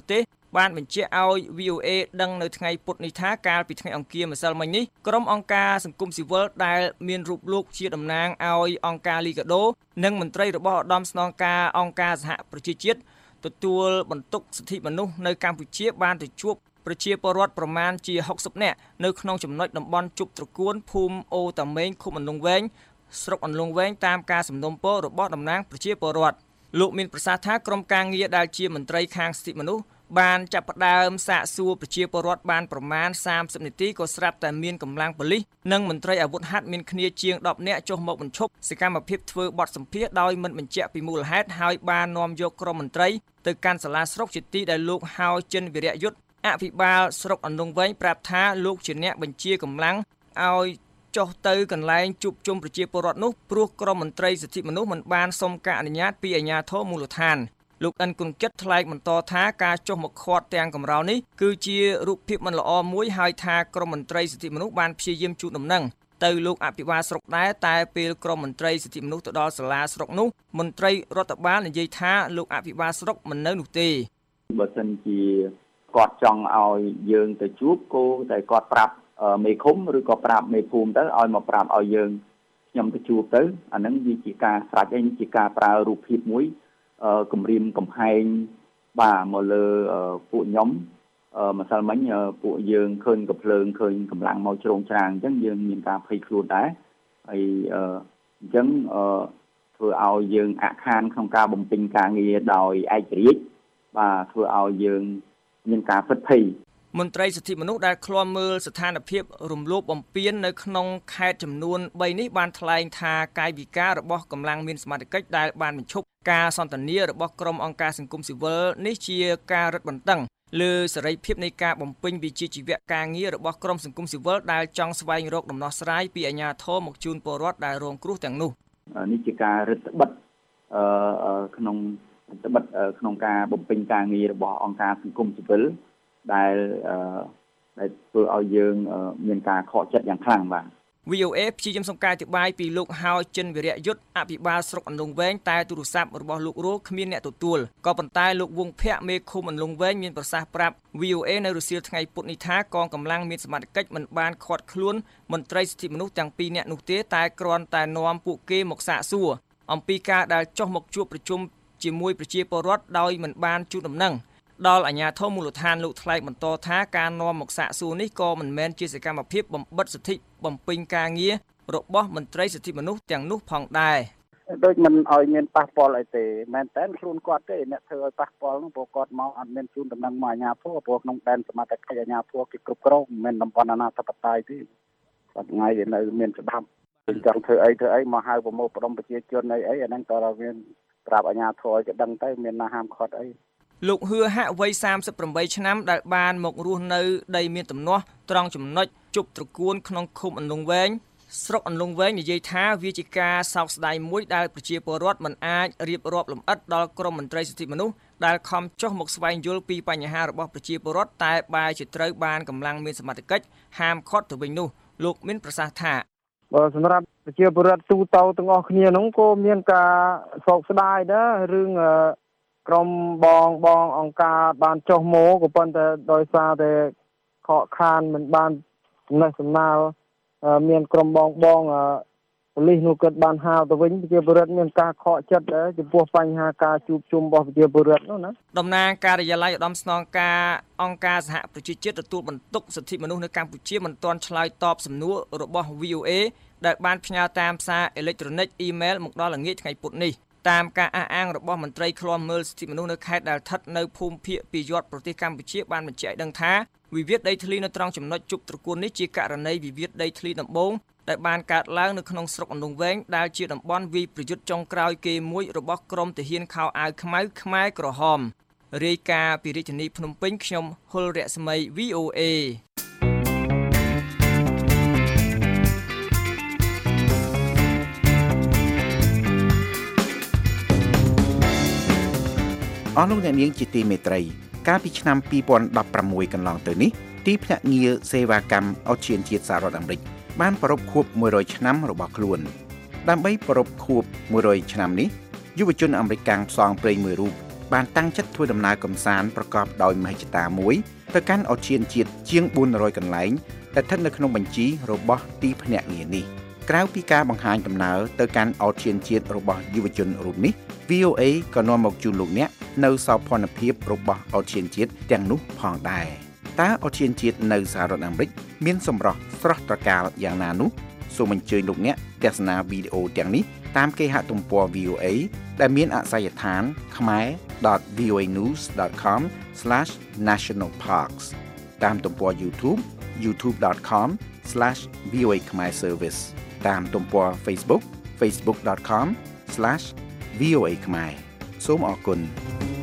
បានបញ្ជាក់ឲ្យ วี โอ เอ ដឹងនៅថ្ងៃពុធនេះថាកាលពីថ្ងៃអង្គារម្សិលមិញនេះក្រុមអង្គការសង្គមស៊ីវិលដែលមានរូបលោកជាតំណាងឲ្យអង្គការលីកាដូនិងមន្ត្រីរបស់ឧត្តមស្នងការអង្គការសហប្រជាជាតិទទួលបន្ទុកសិទ្ធិមនុស្សនៅកម្ពុជាបានទៅជួបប្រជាពលរដ្ឋប្រមាណជាហុកសិបនាក់នៅក្នុងចំណុចតំបន់ជប់ត្រកួនភូមិអូតាម៉េងឃុំអន្លង់វែងស្រុកអន្លង់វែងតាមការសំណូមពររបស់តំណាងប្រជាពលរដ្ឋលោកមានប្រសាសន៍ថាក្រុមការងារដែលជាមន្ត្រីខាងសិទ្ធិមនុស្សបានចាប់ផ្ដើមសាកសួរប្រជាពលរដ្ឋបានប្រមាណសាមសិបនាទីក៏ស្រាប់តែមានកម្លាំងប៉ូលីសនិងមន្ត្រីអាវុធហត្ថមានគ្នាជាងដប់នាក់ចុះមកបញ្ឈប់សកម្មភាពធ្វើបទសម្ភាសន៍ដោយមិនបញ្ជាក់ពីមូលហេតុហើយបាននាំយកក្រុមមន្ត្រីទៅកាន់សាលាស្រុកជាទីដែលលោកហៅចិនវិរៈយុទ្ធអភិបាលស្រុកអន្លង់វែងប្រាប់ថាលោកជាអ្នកបញ្ជាកម្លាំងឲ្យចុះទៅកន្លែងជួបជុំប្រជាពលរដ្ឋនោះព្រោះក្រុមមន្ត្រីសិទ្ធិមនុស្សមិនបានសុំការអនុញ្ញាតពីអាជ្ញាធរមូលដ្ឋានលោកអិនគុណចិត្តថ្លែងបន្តថាការចុះមកឃាត់ទាំងកម្រោលនេះគឺជារូបភាពមិនល្អមួយហើយថាក្រុមមន្ត្រីសិទ្ធិមនុស្សបានព្យាយាមជូនដំណឹងទៅលោកអភិបាលស្រុកដែរតែពេលក្រុមមន្ត្រីសិទ្ធិមនុស្សទៅដល់សាលាស្រុកនោះមន្ត្រីរដ្ឋបាលនិយាយថាលោកអភិបាលស្រុកមិននៅនោះទេបើសិនជាគាត់ចង់ឲ្យយើងទៅជួបគោតែគាត់ប្រាប់មេឃុំឬក៏ប្រាប់មេភូមិទៅឲ្យមកប្រាប់ឲ្យយើងខ្ញុំទៅជួបទៅអាហ្នឹងវាជាការស្រេចឯងជាការប្រើរូបភាពមួយគម្រាមកំហែងបាទមកលើពួកខ្ញុំម្សិលមិញពួកយើងឃើញកំភ្លើងឃើញកម្លាំងមកជ្រោងច្រាងអញ្ចឹងយើងមានការភ័យខ្លួនដែរហើយអញ្ចឹងធ្វើឲ្យយើងអាក់ខានក្នុងការបំពេញការងារដោយឯករាជ្យបាទធ្វើឲ្យយើងមានការពិតភ័យមន្ត្រីសិទ្ធិមនុស្សដែលឃ្លាំមើលស្ថានភាពរំលោភបំពាននៅក្នុងខេត្តចំនួនបីនេះបានថ្លែងថាកាយវិការរបស់កម្លាំងមានសមត្ថកិច្ចដែលបានបញ្ឈប់ការសន្ទនារបស់ក្រុមអង្គការសង្គមស៊ីវិលនេះជាការរឹតបន្តឹងលើសេរីភាពនៃការបំពេញវិជ្ជាជីវៈការងាររបស់ក្រុមសង្គមស៊ីវិលដែលចង់ស្វែងរកដំណោះស្រាយពីអាជ្ញាធរមកជូនពលរដ្ឋដែលរងគ្រោះទាំងនោះនេះជាការរឹតបន្តឹងក្នុងត្បិតក្នុងការបំពេញការងាររបស់អង្គការសង្គមស៊ីវិលដែលដែលធ្វើឲ្យយើងមានការខកចិត្តយ៉ាងខ្លាំងបាទวี โอ เอ ព្យាយាមសង្កេតអធិប្បាយពីលោកហៅចិនវិរៈយុទ្ធអភិបាលស្រុកអន្លង់វែងតែទូរស័ព្ទរបស់លោករស់គ្មានអ្នកទទួលក៏ប៉ុន្តែលោកវងភ័ក្រមេឃុំអន្លង់វែងមានប្រសាសន៍ប្រាប់ วี โอ เอ នៅរសៀលថ្ងៃពុធនេះថាកងកម្លាំងមានសមត្ថកិច្ចមិនបានឃាត់ខ្លួនមន្ត្រីសិទ្ធិមនុស្សទាំងពីរនាក់នោះទេតែគ្រាន់តែនាំពួកគេមកសាកសួរអំពីការដែលចុះមកជួបប្រជុំជាមួយប្រជាពលរដ្ឋដោយមិនបានជូនដំណឹងដល់អាជ្ញាធរមូលដ្ឋានលោកថ្លែងបន្តថាការនាំមកសាកសួរនេះក៏មិនមែនជាសកម្មភាពបំបិទសិទ្ធិបំពេញការងាររបស់មន្ត្រីសិទ្ធិមនុស្សទាំងនោះផងដែរដូចមិនឲ្យមានប៉ះពាល់អីទេមែនតើខ្លួនគាត់ទេអ្នកធ្វើឲ្យប៉ះពាល់នោះព្រោះគាត់មកអត់មានជូនដំណឹងមកអាជ្ញាធរព្រោះក្នុងដែនសមត្ថកិច្ចអាជ្ញាធរគេគ្រប់គ្រងមិនមែនតំបន់អនាធិបតេយ្យទេគាត់ថ្ងៃវានៅមានច្បាប់គឺចង់ធ្វើអីធ្វើអីមកហៅប្រមូលផ្ដុំប្រជាជនអីអីអាហ្នឹងតើមានប្រាប់អាជ្ញាធរឲ្យគេដឹងទៅមានណាហាមឃាត់អីលោកហឿហាក់វ័យសាមសិបប្រាំបីឆ្នាំដែលបានមករស់នៅដីមានទំនាស់ត្រង់ចំណុចជប់ត្រកួនក្នុងឃុំអន្លង់វែងស្រុកអន្លង់វែងនិយាយថាវាជាការសោកស្ដាយមួយដែលប្រជាពលរដ្ឋមិនអាចរៀបរាប់លម្អិតដល់ក្រមមន្ត្រីសិទ្ធិមនុស្សដែលខំចុះមកស្វែងយល់ពីបញ្ហារបស់ប្រជាពលរដ្ឋតែបែរជាត្រូវបានកម្លាំងមានសមត្ថកិច្ចហាមឃាត់ទៅវិញនោះលោកមានប្រសាសន៍ថាបើសម្រាប់ប្រជាពលរដ្ឋទូទៅទាំងអស់គ្នានោះក៏មានការសោកស្ដាយដែររឿងក្រុមបងបងអង្គការបានចុះមកក៏ប៉ុន្តែដោយសារតែខកខានមិនបានចំណេះសំណាលមានក្រុមបងបងប៉ូលីសនោះគាត់បានហៅទៅវិញប្រជាពលរដ្ឋមានការខកចិត្តដែរចំពោះបញ្ហាការជួបជុំរបស់ប្រជាពលរដ្ឋនោះណាតំណាងការិយាល័យឧត្តមស្នងការអង្គការសហប្រជាជាតិទទួលបន្ទុកសិទ្ធិមនុស្សនៅកម្ពុជាមិនទាន់ឆ្លើយតបសំណួររបស់ วี โอ เอ ដែលបានផ្ញើតាមសារអេឡិចត្រូនិកអ៊ីមែលមកដល់ល្ងាចថ្ងៃពុធនេះតាមការអះអាងរបស់មន្ត្រីឃ្លាំមើលសិទ្ធិមនុស្សនៅខេត្តដែលស្ថិតនៅភូមិភាគពីយ័តប្រទេសកម្ពុជាបានបញ្ជាក់ដឹងថាវិវាទដីធ្លីនៅត្រង់ចំណុចជប់ត្រកួននេះជាករណីវិវាទដីធ្លីដំបូងដែលបានកើតឡើងនៅក្នុងស្រុកអន្លង់វែងដែលជាតំបន់វាយប្រយុទ្ធចុងក្រោយគេមួយរបស់ក្រុមទាហានខោអាវខ្មៅខ្មែរក្រហមរាយការណ៍ពីរាជធានីភ្នំពេញខ្ញុំហុលរស្មី วี โอ เอអស់លោកអ្នកនាងជាទីមេត្រីកាលពីឆ្នាំពីរពាន់ដប់ប្រាំមួយកន្លងទៅនេះទីភ្នាក់ងារសេវាកម្មអូសៀនជាតិសហរដ្ឋអាមេរិកបានប្រារព្ធខួបមួយរយឆ្នាំរបស់ខ្លួនដើម្បីប្រារព្ធខួបមួយរយឆ្នាំនេះយុវជនអាមេរិកកាំងផ្សងព្រេងមួយរូបបានតាំងចិត្តធ្វើដំណើរកម្សាន្តប្រកបដោយមហិច្ឆតាមួយទៅកាន់ឧទ្យានជាតិជាងbốn trămកន្លែងដែលស្ថិតនៅក្នុងបញ្ជីរបស់ទីភ្នាក់ងារនេះក្រៅពីការបង្ហាញដំណើរទៅកាន់ឧទ្យានជាតិរបស់យុវជនរូបនេះ V O A ក៏នាំមកជូនលោកអ្នកនៅសោភ័ណភាពរបស់ឧទ្យានជាតិទាំងនោះផងដែរតើឧទ្យានជាតិនៅសហរដ្ឋអាមេរិកមានសម្រស់ស្រស់ត្រកាលយ៉ាងណានោះសូមអញ្ជើញលោកអ្នកទស្សនាវីដេអូទាំងនេះតាមគេហទំព័រ V O A ដែលមានអាសយដ្ឋាន khmer dot v o a news dot com slash national parks តាមទំព័រ YouTube youtube dot com slash v o a khmer service តាមទំព័រ Facebook facebook dot com slash v o a khmer សូមអរគុណ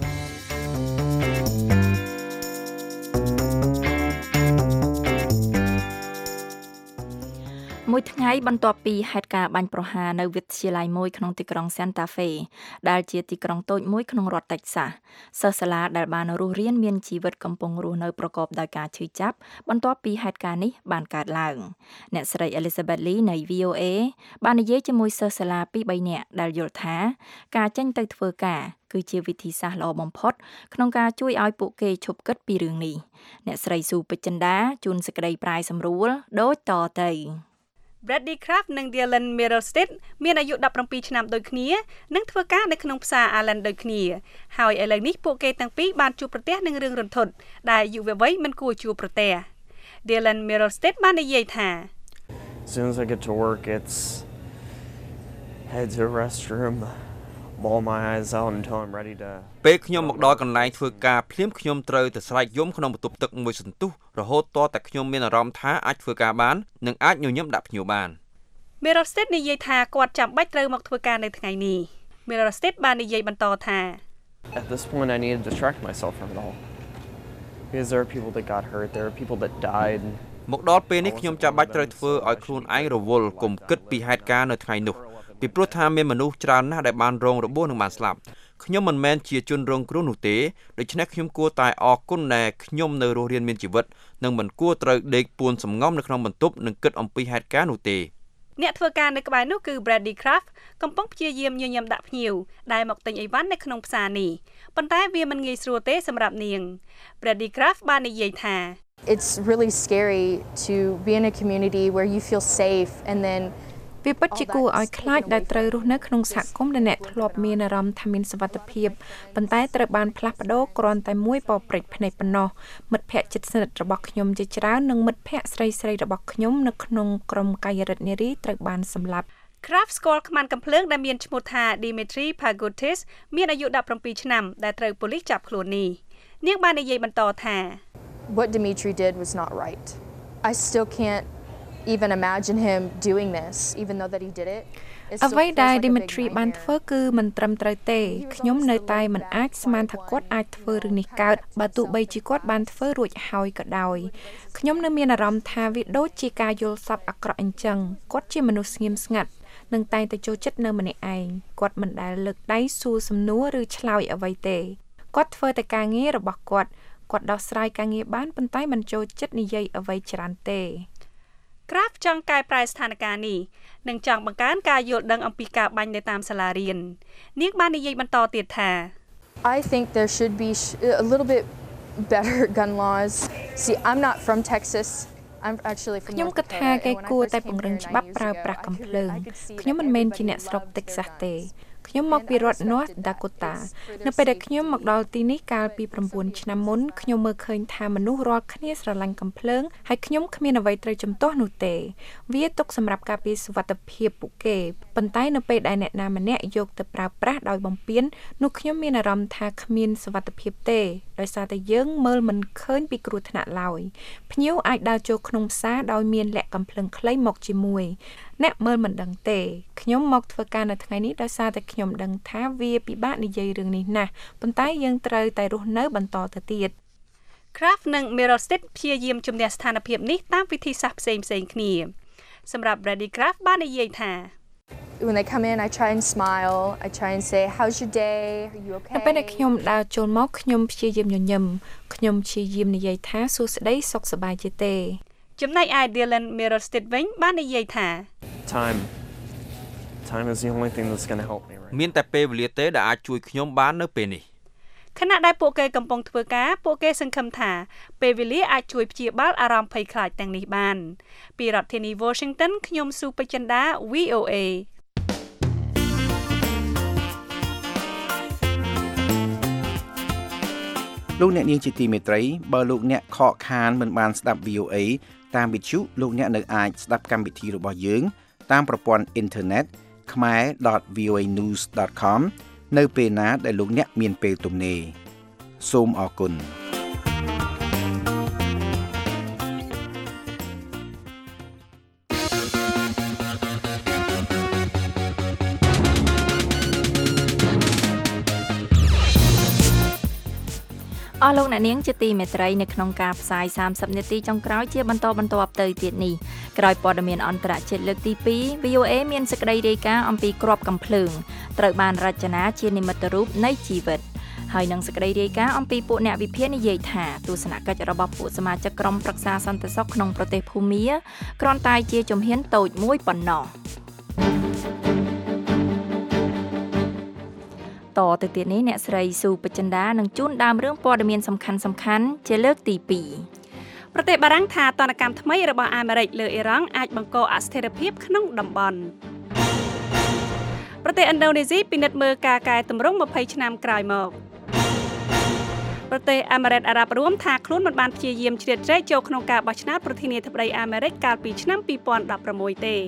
មួយថ្ងៃបន្ទាប់ពីហេតុការណ៍បាញ់ប្រហារនៅវិទ្យាល័យមួយក្នុងទីក្រុង Santa Fe ដែលជាទីក្រុងតូចមួយក្នុងរដ្ឋ Texas សិស្សសាលាដែលបានរស់រានមានជីវិតកំពុងរស់នៅប្រកបដោយការឈឺចាប់បន្ទាប់ពីហេតុការណ៍នេះបានកើតឡើងអ្នកស្រី Elizabeth Lee នៃ V O A បាននិយាយជាមួយសិស្សសាលាពីរបីនាក់ដែលយល់ថាការចេញទៅធ្វើការគឺជាវិធីសាស្ត្រល្អបំផុតក្នុងការជួយឲ្យពួកគេឈប់គិតពីរឿងនេះអ្នកស្រីស៊ូពេជ្រចិន្តាជួនសេចក្តីប្រាយសម្រួលដូចតទៅ Brady Craft និង Dylan Middlestead មានអាយុដប់ប្រាំពីរឆ្នាំដូចគ្នានិងធ្វើការនៅក្នុងផ្សារ Allen ដូចគ្នាហើយឥឡូវនេះពួកគេទាំងពីរបានជួបប្រទះនឹងរឿងរន្ធត់ដែលយុវវ័យមិនគួរជួបប្រទះ Dylan Middlestead បាននិយាយថា As soon as I get to work it's head to the restroom ball my eyes out until I'm ready to ពេលខ្ញុំមកដល់កន្លែងធ្វើការភ្លាមខ្ញុំត្រូវទៅស្រែកយំក្នុងបន្ទប់ទឹកមួយសន្ទុះរហូតតតែខ្ញុំមានអារម្មណ៍ថាអាចធ្វើការបាននិងអាចញញឹមដាក់ភ្ញៀវបាន Middlestead និយាយថាគាត់ចាំបាច់ត្រូវមកធ្វើការនៅថ្ងៃនេះ Middlestead បាននិយាយបន្តថា At this point I need to distract myself from it all because there are people that got hurt there are people that died មកដល់ពេលនេះខ្ញុំចាំបាច់ត្រូវធ្វើឲ្យខ្លួនឯងរវល់កុំគិតពីហេតុការណ៍នៅថ្ងៃនោះពីព្រោះថាមានមនុស្សច្រើនណាស់ដែលបានរងរបួសនិងបានស្លាប់ខ្ញុំមិនមែនជាជនរងគ្រោះនោះទេដូច្នេះខ្ញុំគួរតែអរគុណដែលខ្ញុំនៅរស់រានមានជីវិតនិងមិនគួរត្រូវដេកពួនសំងំនៅក្នុងបន្ទប់និងគិតអំពីហេតុការណ៍នោះទេអ្នកធ្វើការនៅក្បែរនោះគឺ Brady Craft កំពុងព្យាយាមញញឹមដាក់ភ្ញៀវដែលមកទិញអីវ៉ាន់នៅក្នុងផ្សារនេះប៉ុន្តែវាមិនងាយស្រួលទេសម្រាប់នាង Brady Craft បាននិយាយថា It's really scary to be in a community where you feel safe and then វាពិតជាគួរឲ្យខ្លាចដែលត្រូវរស់នៅក្នុងសហគមន៍ដែលអ្នកធ្លាប់មានអារម្មណ៍ថាមានសុវត្ថិភាពប៉ុន្តែត្រូវបានផ្លាស់ប្ដូរគ្រាន់តែមួយប៉ព្រិចភ្នែកប៉ុណ្ណោះមិត្តភ័ក្តិជិតស្និទ្ធរបស់ខ្ញុំជាច្រើននិងមិត្តភ័ក្តិស្រីស្រីរបស់ខ្ញុំនៅក្នុងក្រុមកាយរដ្ឋនារីត្រូវបានសម្លាប់ Craft ស្គាល់ខ្មាន់កំភ្លើងដែលមានឈ្មោះថា Dimitri Pagotis មានអាយុដប់ប្រាំពីរឆ្នាំដែលត្រូវប៉ូលីសចាប់ខ្លួននេះនាងបាននិយាយបន្តថា What Dimitri did was not right. I still can't even imagine him doing this even though that he did it អ្វីដែល Dimitri បានធ្វើគឺមិនត្រឹមត្រូវទេខ្ញុំនៅតែមិនអាចស្មានថាគាត់អាចធ្វើរឿងនេះកើតបើទោះបីជាគាត់បានធ្វើរួចហើយក៏ដោយខ្ញុំនៅមានអារម្មណ៍ថាវាដូចជាការយល់សប្តិអាក្រក់អញ្ចឹងគាត់ជាមនុស្សស្ងៀមស្ងាត់និងតែងតែចូលចិត្តនៅម្នាក់ឯងគាត់មិនដែលលើកដៃសួរសំណួរឬឆ្លើយអ្វីទេគាត់ធ្វើតែការងាររបស់គាត់គាត់ដោះស្រាយការងារបានប៉ុន្តែមិនចូលចិត្តនិយាយអ្វីច្រើនទេ Craft ចង់កែប្រែស្ថានភាពនេះនិងចង់បង្កើនការយល់ដឹងអំពីការបាញ់នៅតាមសាលារៀននាងបាននិយាយបន្តទៀតថា I think there should be a little bit better gun laws. See, I'm not from Texas. I'm actually from ខ្ញុំគិតថាគេគួរតែពង្រឹងច្បាប់ប្រើប្រាស់កាំភ្លើងខ្ញុំមិនមែនជាអ្នកស្រុក Texas ទេខ្ញុំមកពីរដ្ឋ North Dakota នៅពេលដែលខ្ញុំមកដល់ទីនេះកាលពីប្រាំបួនឆ្នាំមុនខ្ញុំមើលឃើញថាមនុស្សរាល់គ្នាស្រឡាញ់កាំភ្លើងហើយខ្ញុំគ្មានអ្វីត្រូវជំទាស់នោះទេវាទុកសម្រាប់ការពារសុវត្ថិភាពពួកគេប៉ុន្តែនៅពេលដែលអ្នកណាម្នាក់យកទៅប្រើប្រាស់ដោយបំពាននោះខ្ញុំមានអារម្មណ៍ថាគ្មានសុវត្ថិភាពទេដោយសារតែយើងមើលមិនឃើញពីគ្រោះថ្នាក់ឡើយភ្ញៀវអាចដើរចូលក្នុងផ្សារដោយមានលាក់កាំភ្លើងខ្លីមកជាមួយអ្នកមើលមិនដឹងទេខ្ញុំមកធ្វើការនៅថ្ងៃនេះដោយសារតែខ្ញុំដឹងថាវាពិបាកនិយាយរឿងនេះណាស់ប៉ុន្តែយើងត្រូវតែរស់នៅបន្តទៅទៀត Craft និង Middlestead ព្យាយាមជំនះស្ថានភាពនេះតាមវិធីសាស្ត្រផ្សេងៗគ្នាសម្រាប់ Brady Craft បាននិយាយថា When they come in I try and smile I try and say how's your day are you okay ពេលដែលខ្ញុំដើរចូលមកខ្ញុំព្យាយាមញញឹមខ្ញុំព្យាយាមនិយាយថាសួស្តីសុខសប្បាយជាទេចំណែកឯ Dylan Middlestead វិញបាននិយាយថា Time Time is the only thing that's going to help me right មានតែពេលវេលាទេដែលអាចជួយខ្ញុំបាននៅពេលនេះខណៈដែលពួកគេកំពុងធ្វើការពួកគេសង្ឃឹមថាពេលវេលាអាចជួយព្យាបាលអារម្មណ៍ភ័យខ្លាចទាំងនេះបានពីរដ្ឋធានី Washington ខ្ញុំស៊ូបចិន្តា វី អូ เอលោកអ្នកនាងជាទីមេត្រីបើលោកអ្នកខកខានមិនបានស្ដាប់ វី អូ เอ តាមវិទ្យុលោកអ្នកនៅអាចស្ដាប់កម្មវិធីរបស់យើងតាមប្រព័ន្ធអ៊ីនធឺណិត khmer dot v o a news dot com នៅពេលណាដែលលោកអ្នកមានពេលទំនេរសូមអរគុណអស់លោកអ្នកនាងជាទីមេត្រីនៅក្នុងការផ្សាយសាមសិបនាទីចុងក្រោយជាបន្តបន្ទាប់ទៅទៀតនេះក្រោយព័ត៌មានអន្តរជាតិលើកទីពីរ វី អូ เอ មានសេចក្តីរាយការណ៍អំពីគ្រាប់កាំភ្លើងត្រូវបានរចនាជានិមិត្តរូបនៃជីវិតហើយនឹងសេចក្តីរាយការណ៍អំពីពួកអ្នកវិភាគនិយាយថាទស្សនកិច្ចរបស់ពួកសមាជិកក្រុមប្រឹក្សាសន្តិសុខក្នុងប្រទេសភូមាគ្រាន់តែជាជំហានតូចមួយប៉ុណ្ណោះតទៅទៀតនេះអ្នកស្រីស៊ូបចិន្តានឹងជូនដើមរឿងព័ត៌មានសំខាន់សំខាន់ជាលើកទីពីរប្រទេសបារាំងថាទណ្ឌកម្មថ្មីរបស់អាមេរិកលើអ៊ីរ៉ង់អាចបង្កអស្ថិរភាពក្នុងតំបន់ប្រទេសឥណ្ឌូនេស៊ីពិនិត្យមើលការកែតម្រង់ម្ភៃឆ្នាំក្រោយមកប្រទេសអាមេរិកអារ៉ាប់រួមថាខ្លួនមិនបានព្យាយាមជ្រៀតជ្រែកចូលក្នុងការបោះឆ្នោតប្រធានាធិបតីអាមេរិកកាលពីឆ្នាំពីរពាន់ដប់ប្រាំមួយទេ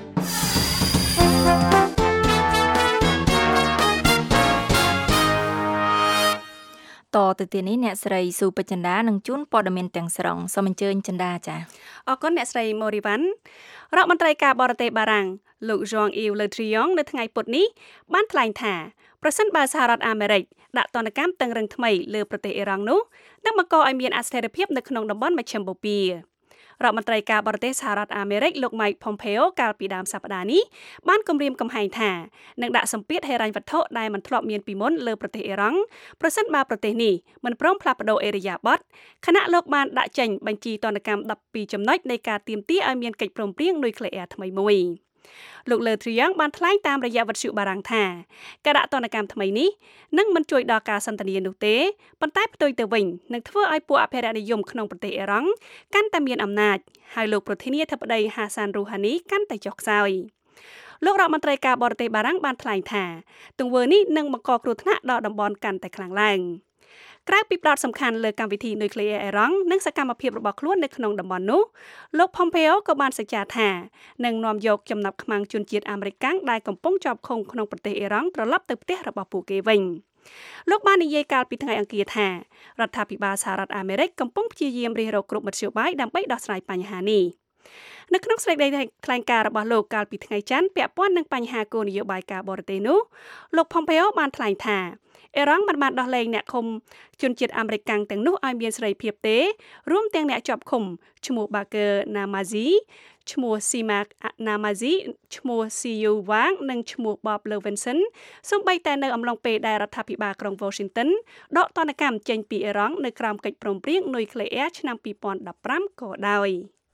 តទៅទៀតនេះអ្នកស្រីស៊ូបចិន្តានឹងជូនព័ត៌មានទាំងស្រុងសូមអញ្ជើញចិន្តាចា៎អរគុណអ្នកស្រីម៉ូរីវ៉ាន់រដ្ឋមន្ត្រីការបរទេសបារាំងលោក Jean-Yves Le Drian នៅថ្ងៃពុធនេះបានថ្លែងថាប្រសិនបើសហរដ្ឋអាមេរិកដាក់ទណ្ឌកម្មតឹងរ៉ឹងថ្មីលើប្រទេសអ៊ីរ៉ង់នោះនឹងបង្កឲ្យមានអស្ថិរភាពនៅក្នុងតំបន់មជ្ឈិមបូព៌ារដ្ឋមន្ត្រីការបរទេសសហរដ្ឋអាមេរិកលោក Mike Pompeo កាលពីដើមសប្តាហ៍នេះបានគម្រាមកំហែងថានឹងដាក់សម្ពាធហិរញ្ញវត្ថុដែលមិនធ្លាប់មានពីមុនលើប្រទេសអ៊ីរ៉ង់ប្រសិនបើប្រទេសនេះមិនព្រមផ្លាស់ប្តូរអេរយាប័តខណៈលោកបានដាក់ចេញបញ្ជីទណ្ឌកម្មដប់ពីរចំណុចនៃការទាមទារឲ្យមានកិច្ចព្រមព្រៀងនុយក្លេអ៊ែរថ្មីមួយលោក Le Drian បានថ្លែងតាមរយៈវិទ្យុបារាំងថាការដាក់ទណ្ឌកម្មថ្មីនេះនឹងមិនជួយដល់ការសន្ទនានោះទេប៉ុន្តែផ្ទុយទៅវិញនឹងធ្វើឲ្យពួកអភិរក្សនិយមក្នុងប្រទេសអ៊ីរ៉ង់កាន់តែមានអំណាចហើយលោកប្រធានាធិបតី Hassan Rouhani កាន់តែចុះខ្សោយលោករដ្ឋមន្ត្រីការបរទេសបារាំងបានថ្លែងថាទង្វើនេះនឹងបង្កគ្រោះថ្នាក់ដល់តំបន់កាន់តែខ្លាំងឡើងក្រៅពីផ្ដោតសំខាន់លើកម្មវិធីនុយក្លេអ៊ែរអ៊ីរ៉ង់និងសកម្មភាពរបស់ខ្លួននៅក្នុងតំបន់នោះលោក Pompeo ក៏បានសច្ចាថានឹងនាំយកចំណាប់ខ្មាំងជនជាតិអាមេរិកដែលកំពុងជាប់ឃុំក្នុងប្រទេសអ៊ីរ៉ង់ត្រឡប់ទៅផ្ទះរបស់ពួកគេវិញលោកបាននិយាយកាលពីថ្ងៃអង្គារថារដ្ឋាភិបាលសហរដ្ឋអាមេរិកកំពុងព្យាយាមរិះរកគ្រប់មធ្យោបាយដើម្បីដោះស្រាយបញ្ហានេះនៅក្នុងសេចក្តីថ្លែងការណ៍របស់លោកកាលពីថ្ងៃច័ន្ទពាក់ព័ន្ធនឹងបញ្ហាគោលនយោបាយការបរទេសនោះលោក Pompeo បានថ្លែងថាអ៊ីរ៉ង់មិនបានដោះលែងអ្នកឃុំជនជាតិអាមេរិកទាំងនោះឲ្យមានសេរីភាពទេរួមទាំងអ្នកជាប់ឃុំឈ្មោះ Baker Namazi ឈ្មោះ Simak Namazi ឈ្មោះ Siu Wang និងឈ្មោះ Bob Levinson សូម្បីតែនៅអំឡុងពេលដែលរដ្ឋាភិបាលក្រុង Washington ដកទណ្ឌកម្មចេញពីអ៊ីរ៉ង់នៅក្រោមកិច្ចព្រមព្រៀងនុយក្លេអ៊ែរឆ្នាំពីរពាន់ដប់ប្រាំក៏ដោយ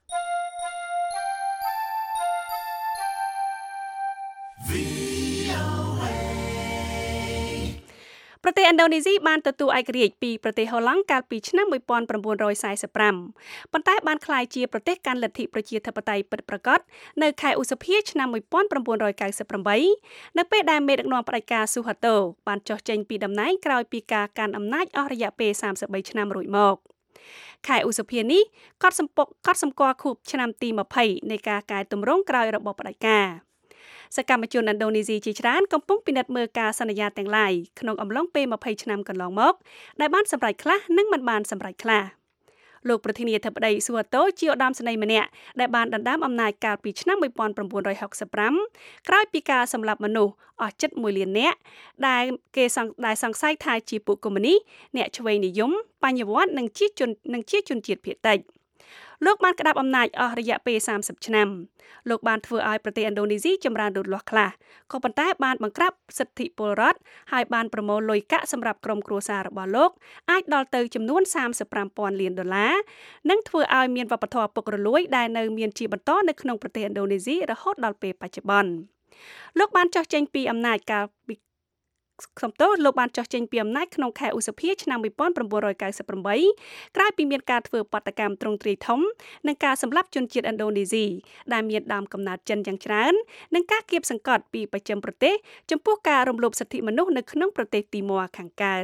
ប្រទេសឥណ្ឌូនេស៊ីបានទទួលឯករាជ្យពីប្រទេសហូឡង់កាលពីឆ្នាំmột nghìn chín trăm bốn mươi lămប៉ុន្តែបានក្លាយជាប្រទេសកាន់លទ្ធិប្រជាធិបតេយ្យពិតប្រាកដនៅខែឧសភាឆ្នាំmột nghìn chín trăm chín mươi támនៅពេលដែលមេដឹកនាំផ្ដាច់ការស៊ូហាតូបានចុះចេញពីតំណែងក្រោយពីការកាន់អំណាចអស់រយៈពេលសាមសិបបីឆ្នាំរួចមកខែឧសភានេះកត់សម្ពកកត់សម្គាល់ខួបឆ្នាំទីยี่สิบនៃការកែតម្រង់ក្រោយរបបផ្ដាច់ការសកម្មជនឥណ្ឌូនេស៊ីជាច្រើនកំពុងពិនិត្យមើលការសន្យាទាំងឡាយក្នុងអំឡុងពេលยี่สิบឆ្នាំកន្លងមកដែលបានសម្រេចខ្លះនិងមិនបានសម្រេចខ្លះលោកប្រធានាធិបតីស៊ូហាតូជាឧត្តមសេនីយ៍ម្នាក់ដែលបានដណ្ដើមអំណាចកាលពីឆ្នាំmột nghìn chín trăm sáu mươi lămក្រោយពីការសម្លាប់មនុស្សអស់ជិតមួយលាននាក់ដែលគេសង្ដែលសង្ស័យថាជាពួកកុម្មុយនីសអ្នកឆ្វេងនិយមបញ្ញវន្តនិងជាជននិងជាជនជាតិភាគតិចលោកបានក្តាប់អំណាចអស់រយៈពេលសាមសិបឆ្នាំលោកបានធ្វើឲ្យប្រទេសឥណ្ឌូនេស៊ីចម្រើនលូតលាស់ខ្លះក៏ប៉ុន្តែបានបង្ក្រាបសិទ្ធិពលរដ្ឋហើយបានប្រមូលលុយកាក់សម្រាប់ក្រុមគ្រួសាររបស់លោកអាចដល់ទៅចំនួនសាមសិបប្រាំពាន់លានដុល្លារនិងធ្វើឲ្យមានវប្បធម៌ពុករលួយដែលនៅមានជាបន្តនៅក្នុងប្រទេសឥណ្ឌូនេស៊ីរហូតដល់ពេលបច្ចុប្បន្នលោកបានចុះចេញពីអំណាចកាលពីសំទោសលោកបានចុះចេញពីអំណាចក្នុងខែឧសភាឆ្នាំnineteen ninety-eightក្រោយពីមានការធ្វើបាតកម្មទ្រង់ទ្រាយធំនិងការសម្លាប់ជនជាតិឥណ្ឌូនេស៊ីដែលមានដើមកំណើតចិនយ៉ាងច្រើននិងការគៀបសង្កត់ពីបស្ចិមប្រទេសចំពោះការរំលោភសិទ្ធិមនុស្សនៅក្នុងប្រទេសទីម៉័រខាងកើត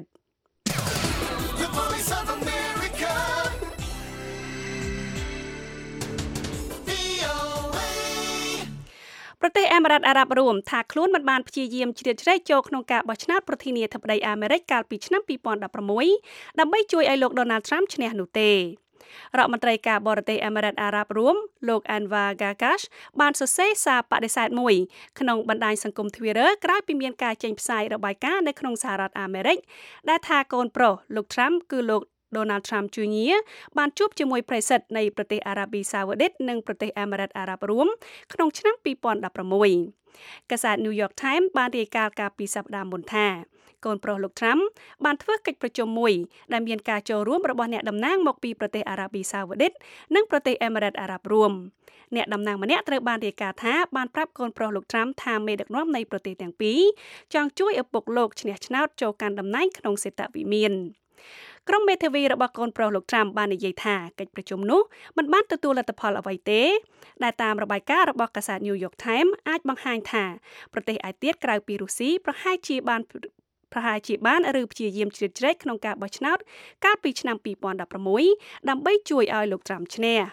ប្រទេសអាមេរិកអារ៉ាប់រួមថាខ្លួនមិនបានព្យាយាមជ្រៀតជ្រែកចូលក្នុងការបោះឆ្នោតប្រធានាធិបតីអាមេរិកកាលពីឆ្នាំtwo thousand sixteenដើម្បីជួយឲ្យលោក Donald Trump ឈ្នះនោះទេរដ្ឋមន្ត្រីការបរទេសអាមេរិកអារ៉ាប់រួមលោក Anwar Gargash បានសរសេរសារបដិសេធមួយក្នុងបណ្ដាញសង្គម Twitter ក្រោយពីមានការចេញផ្សាយរបាយការណ៍នៅក្នុងសហរដ្ឋអាមេរិកដែលថាកូនប្រុសលោក Trump គឺលោកDonald Trump Junior បានជួបជាមួយប្រិយមិត្តនៃប្រទេសអារ៉ាប៊ីសាអូឌីតនិងប្រទេសអាមេរិកអារ៉ាប់រួមក្នុងឆ្នាំtwo thousand sixteenកាសែត New York Times បានរាយការណ៍កាលពីសប្តាហ៍មុនថាកូនប្រុសលោក Trump បានធ្វើកិច្ចប្រជុំមួយដែលមានការចូលរួមរបស់អ្នកតំណាងមកពីប្រទេសអារ៉ាប៊ីសាអូឌីតនិងប្រទេសអាមេរិកអារ៉ាប់រួមអ្នកតំណាងម្នាក់ត្រូវបានរាយការណ៍ថាបានប្រាប់កូនប្រុសលោក Trump ថាមេដឹកនាំនៃប្រទេសទាំងពីរចង់ជួយឪពុកលោកឈ្នះឆ្នោតចូលកាន់តំណែងក្នុងសេតវិមានក្រុមមេធាវីរបស់កូនប្រុសលោក Trump បាននិយាយថាកិច្ចប្រជុំនោះមិនបានទទួលលទ្ធផលអ្វីទេដែលតាមរបាយការណ៍របស់កាសែត New York Times អាចបង្ហាញថាប្រទេសឯទៀតក្រៅពីរុស្ស៊ីប្រហែលជាបានប្រហែលជាបានឬព្យាយាមជ្រៀតជ្រែកក្នុងការបោះឆ្នោតកាលពីឆ្នាំtwo thousand sixteenដើម្បីជួយឲ្យលោក Trump ឈ្នះ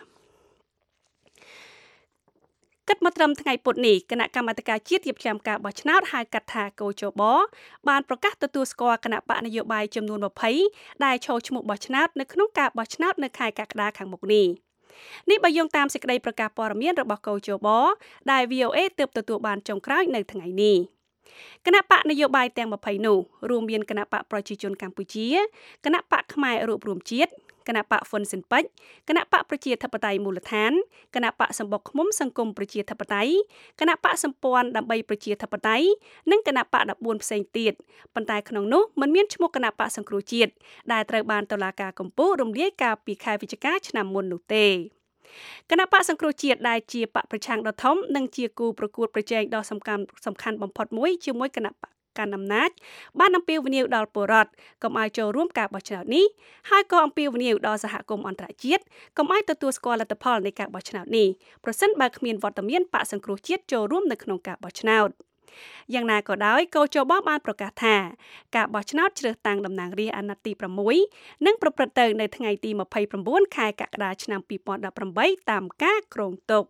គិតមកត្រឹមថ្ងៃពុធនេះគណៈកម្មាធិការជាតិរៀបចំការបោះឆ្នោតហៅកាត់ថាកោជបបានប្រកាសទទួលស្គាល់គណៈបកនយោបាយចំនួនtwentyដែលចូលឈ្មោះបោះឆ្នោតនៅក្នុងការបោះឆ្នោតនៅខែកក្កដាខាងមុខនេះនេះបើយោងតាមសេចក្តីប្រកាសព័ត៌មានរបស់កោជបដែល V O A ទើបទទួលបានចុងក្រោយនៅថ្ងៃនេះគណៈបកនយោបាយទាំងtwentyនោះរួមមានគណៈបកប្រជាជនកម្ពុជាគណៈបកខ្មែររួបរวมជាតិគណៈបកហ្វុនស៊ិនប៉ិចគណៈបកប្រជាធិបតេយ្យមូលដ្ឋានគណៈបកសម្បុកឃ្មុំសង្គមប្រជាធិបតេយ្យគណៈបកសម្ព័ន្ធដើម្បីប្រជាធិបតេយ្យនិងគណៈបកfourteenផ្សេងទៀតប៉ុន្តែក្នុងនោះមិនមានឈ្មោះគណៈបកសង្គ្រោះជាតិដែលត្រូវបានតុលាការកំពូលរំលាយកាលពីខែវិច្ឆិកាឆ្នាំមុននោះទេគណៈបកសង្គ្រោះជាតិដែលជាបកប្រឆាំងដ៏ធំនិងជាគូប្រកួតប្រជែងដ៏សំខាន់សំខាន់បំផុតមួយជាមួយគណៈបកកាន់អំណាចបានអំពាវនាវដល់ពលរដ្ឋកុំឲ្យចូលរួមការបោះឆ្នោតនេះហើយក៏អំពាវនាវដល់សហគមន៍អន្តរជាតិកុំឲ្យទទួលស្គាល់លទ្ធផលនៃការបោះឆ្នោតនេះប្រសិនបើគ្មានវត្តមានបកសង្គ្រោះជាតិចូលរួមនៅក្នុងការបោះឆ្នោតយ៉ាងណាក៏ដោយកោជបបានប្រកាសថាការបោះឆ្នោតជ្រើសតាំងតំណាងរាស្ត្រអាណត្តិទីsixនឹងប្រព្រឹត្តទៅនៅថ្ងៃទីtwenty-nineខែកក្កដាឆ្នាំtwo thousand eighteenតាមការគ្រោងទុក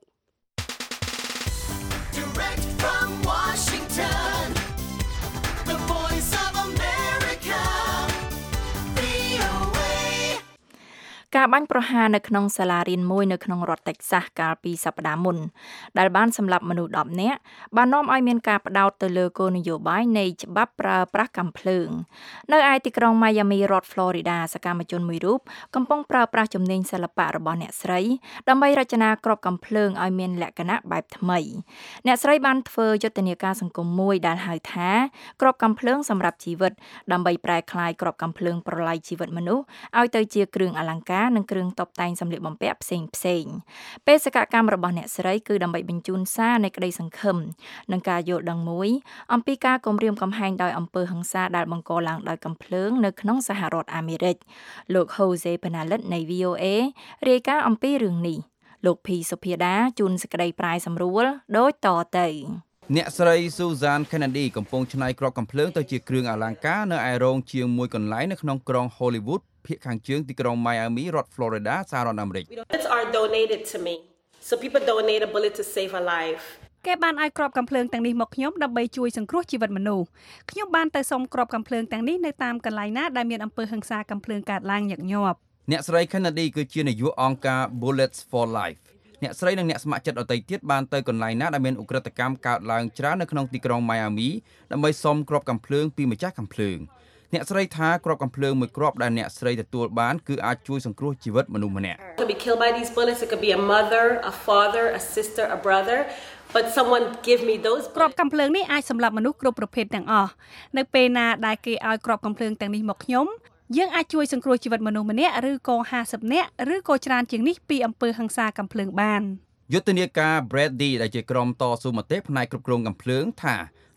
Direct from Washington The Voice of America ការបាញ់ប្រហារនៅក្នុងសាលារៀនមួយនៅក្នុងរដ្ឋតិចសាសកាលពីសប្តាហ៍មុនដែលបានសម្លាប់មនុស្សtenនាក់បាននាំឲ្យមានការផ្ដោតទៅលើគោលនយោបាយនៃច្បាប់ប្រើប្រាស់កាំភ្លើងនៅឯទីក្រុង Miami រដ្ឋ Florida សកម្មជនមួយរូបកំពុងប្រើប្រាស់ជំនាញសិល្បៈរបស់អ្នកស្រីដើម្បីរចនាគ្រាប់កាំភ្លើងឲ្យមានលក្ខណៈបែបថ្មីអ្នកស្រីបានធ្វើយុទ្ធនាការសង្គមមួយដែលហៅថាគ្រាប់កាំភ្លើងសម្រាប់ជីវិតដើម្បីប្រែក្លាយគ្រាប់កាំភ្លើងប្រឡាយជីវិតមនុស្សឲ្យទៅជាគ្រឿងអលង្ការនិងគ្រឿងតុបតែងសម្លៀកបំពាក់ផ្សេងផ្សេងបេសកកម្មរបស់អ្នកស្រីគឺដើម្បីបញ្ជូនសារនៃក្តីសង្ឃឹមនិងការយល់ដឹងមួយអំពីការគំរាមកំហែងដោយអំពើហិង្សាដែលបង្កឡើងដោយកាំភ្លើងនៅក្នុងសហរដ្ឋអាមេរិកលោក Jose Penales នៃ V O A រាយការណ៍អំពីរឿងនេះលោក P សុភាដាជួនសេចក្តីប្រាយសម្រួលដូចតទៅអ្នកស្រី Susan Kennedy កំពុងច្នៃគ្រាប់កាំភ្លើងទៅជាគ្រឿងអលង្ការនៅឯរោងជាងមួយកន្លែងនៅក្នុងក្រុង Hollywood ភាគខាងជើងទីក្រុង Miami រដ្ឋ Florida សហរដ្ឋអាមេរិក Bullets are donated to me. So people donate a bullet to save a life. គេបានឲ្យគ្រាប់កាំភ្លើងទាំងនេះមកខ្ញុំដើម្បីជួយសង្គ្រោះជីវិតមនុស្សខ្ញុំបានទៅសុំគ្រាប់កាំភ្លើងទាំងនេះនៅតាមកន្លែងណាដែលមានអំពើហិង្សាកាំភ្លើងកើតឡើងញឹកញាប់អ្នកស្រី Kennedy គឺជានាយកអង្គការ Bullets for Life អ្នកស្រីនិងអ្នកស្ម័គ្រចិត្តដទៃទៀតបានទៅកន្លែងណាដែលមានឧក្រិដ្ឋកម្មកើតឡើងច្រើននៅក្នុងទីក្រុង Miami ដើម្បីសុំគ្រាប់កាំភ្លើងពីម្ចាស់កាំភ្លើងអ្នកស្រីថាគ្រាប់កាំភ្លើងមួយគ្រាប់ដែលអ្នកស្រីទទួលបានគឺអាចជួយសង្គ្រោះជីវិតមនុស្សម្នាក់ Could be killed by these bullets. It could be a mother, a father, a sister, a brother. But someone give me those គ្រាប់កាំភ្លើងនេះអាចសម្លាប់មនុស្សគ្រប់ប្រភេទទាំងអស់នៅពេលណាដែលគេឲ្យគ្រាប់កាំភ្លើងទាំងនេះមកខ្ញុំយើងអាចជួយសង្គ្រោះជីវិតមនុស្សម្នាក់ឬក៏fiftyនាក់ឬក៏ច្រើនជាងនេះពីអំពើហិង្សាកាំភ្លើងបានយុទ្ធនាការ Brady ដែលជាក្រុមតស៊ូមតិផ្នែកគ្រប់គ្រងកាំភ្លើងថា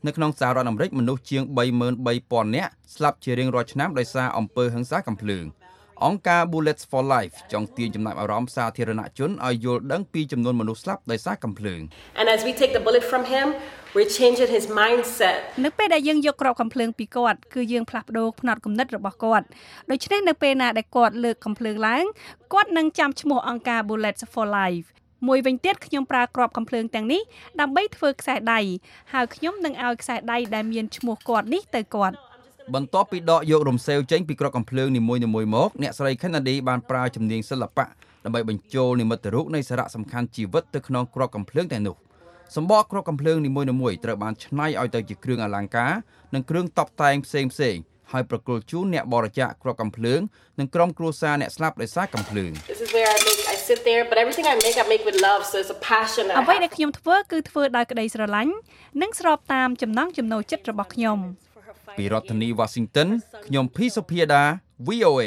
នៅក្នុងសហរដ្ឋអាមេរិកមនុស្សជាងba mươi ba nghìnនាក់ស្លាប់ជារៀងរាល់ឆ្នាំដោយសារអំពើហិង្សាកំភ្លើងអង្គការ Bullets for Life ចង់ទាញចំណាប់អារម្មណ៍សាធារណជនឲ្យយល់ដឹងពីចំនួនមនុស្សស្លាប់ដោយសារកំភ្លើង And as we take the bullet from him, we're changing his mindset. នៅពេលដែលយើងយកគ្រាប់កំភ្លើងពីគាត់គឺយើងផ្លាស់ប្ដូរផ្នត់គំនិតរបស់គាត់ដូច្នេះនៅពេលណាដែលគាត់លើកកំភ្លើងឡើងគាត់នឹងចាំឈ្មោះអង្គការ Bullets for Life មួយវិញទៀតខ្ញុំប្រើគ្រាប់កំភ្លើងទាំងនេះដើម្បីធ្វើខ្សែដៃហើយខ្ញុំនឹងឲ្យខ្សែដៃដែលមានឈ្មោះគាត់នេះទៅគាត់បន្ទាប់ពីដកយករំសេវចេញពីគ្រាប់កំភ្លើងនីមួយៗមកអ្នកស្រី Kennedy បានប្រើជំនាញសិល្បៈដើម្បីបញ្ចូលនិមិត្តរូបនៃសារៈសំខាន់ជីវិតទៅក្នុងគ្រាប់កំភ្លើងទាំងនោះសម្បកគ្រាប់កំភ្លើងនីមួយៗត្រូវបានច្នៃឲ្យទៅជាគ្រឿងអលង្ការនិងគ្រឿងតុបតែងផ្សេងៗហើយប្រគល់ជូនអ្នកបរិច្ចាគគ្រាប់កំភ្លើងនិងក្រុមគ្រួសារអ្នកស្លាប់ដោយសារកំភ្លើង This is where I make I sit there but everything I make I make with love so it's a passion. អ្វីដែលខ្ញុំធ្វើគឺធ្វើដោយក្តីស្រឡាញ់និងស្របតាមចំណង់ចំណូលចិត្តរបស់ខ្ញុំពីរដ្ឋធានី Washington ខ្ញុំភីសុភាដា V O A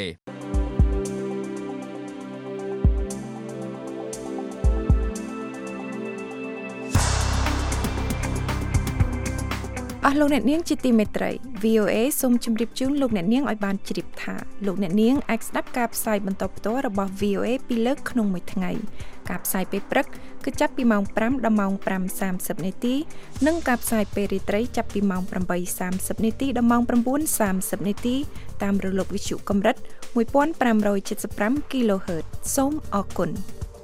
អស់លោកអ្នកនាងជាទីមេត្រី V O A សូមជម្រាបជូនលោកអ្នកនាងឲ្យបានជ្រាបថាលោកអ្នកនាងអាចស្ដាប់ការផ្សាយបន្តផ្ទាល់របស់ V O A ពីរលើកក្នុងមួយថ្ងៃការផ្សាយពេលព្រឹកគឺចាប់ពីម៉ោងfiveដល់ម៉ោងfiveសាមសិបនាទីនិងការផ្សាយពេលរាត្រីចាប់ពីម៉ោងeightសាមសិបនាទីដល់ម៉ោងnineសាមសិបនាទីតាមរលកវិទ្យុកម្រិតone five seven five គីឡូហឺត សូមអរគុណ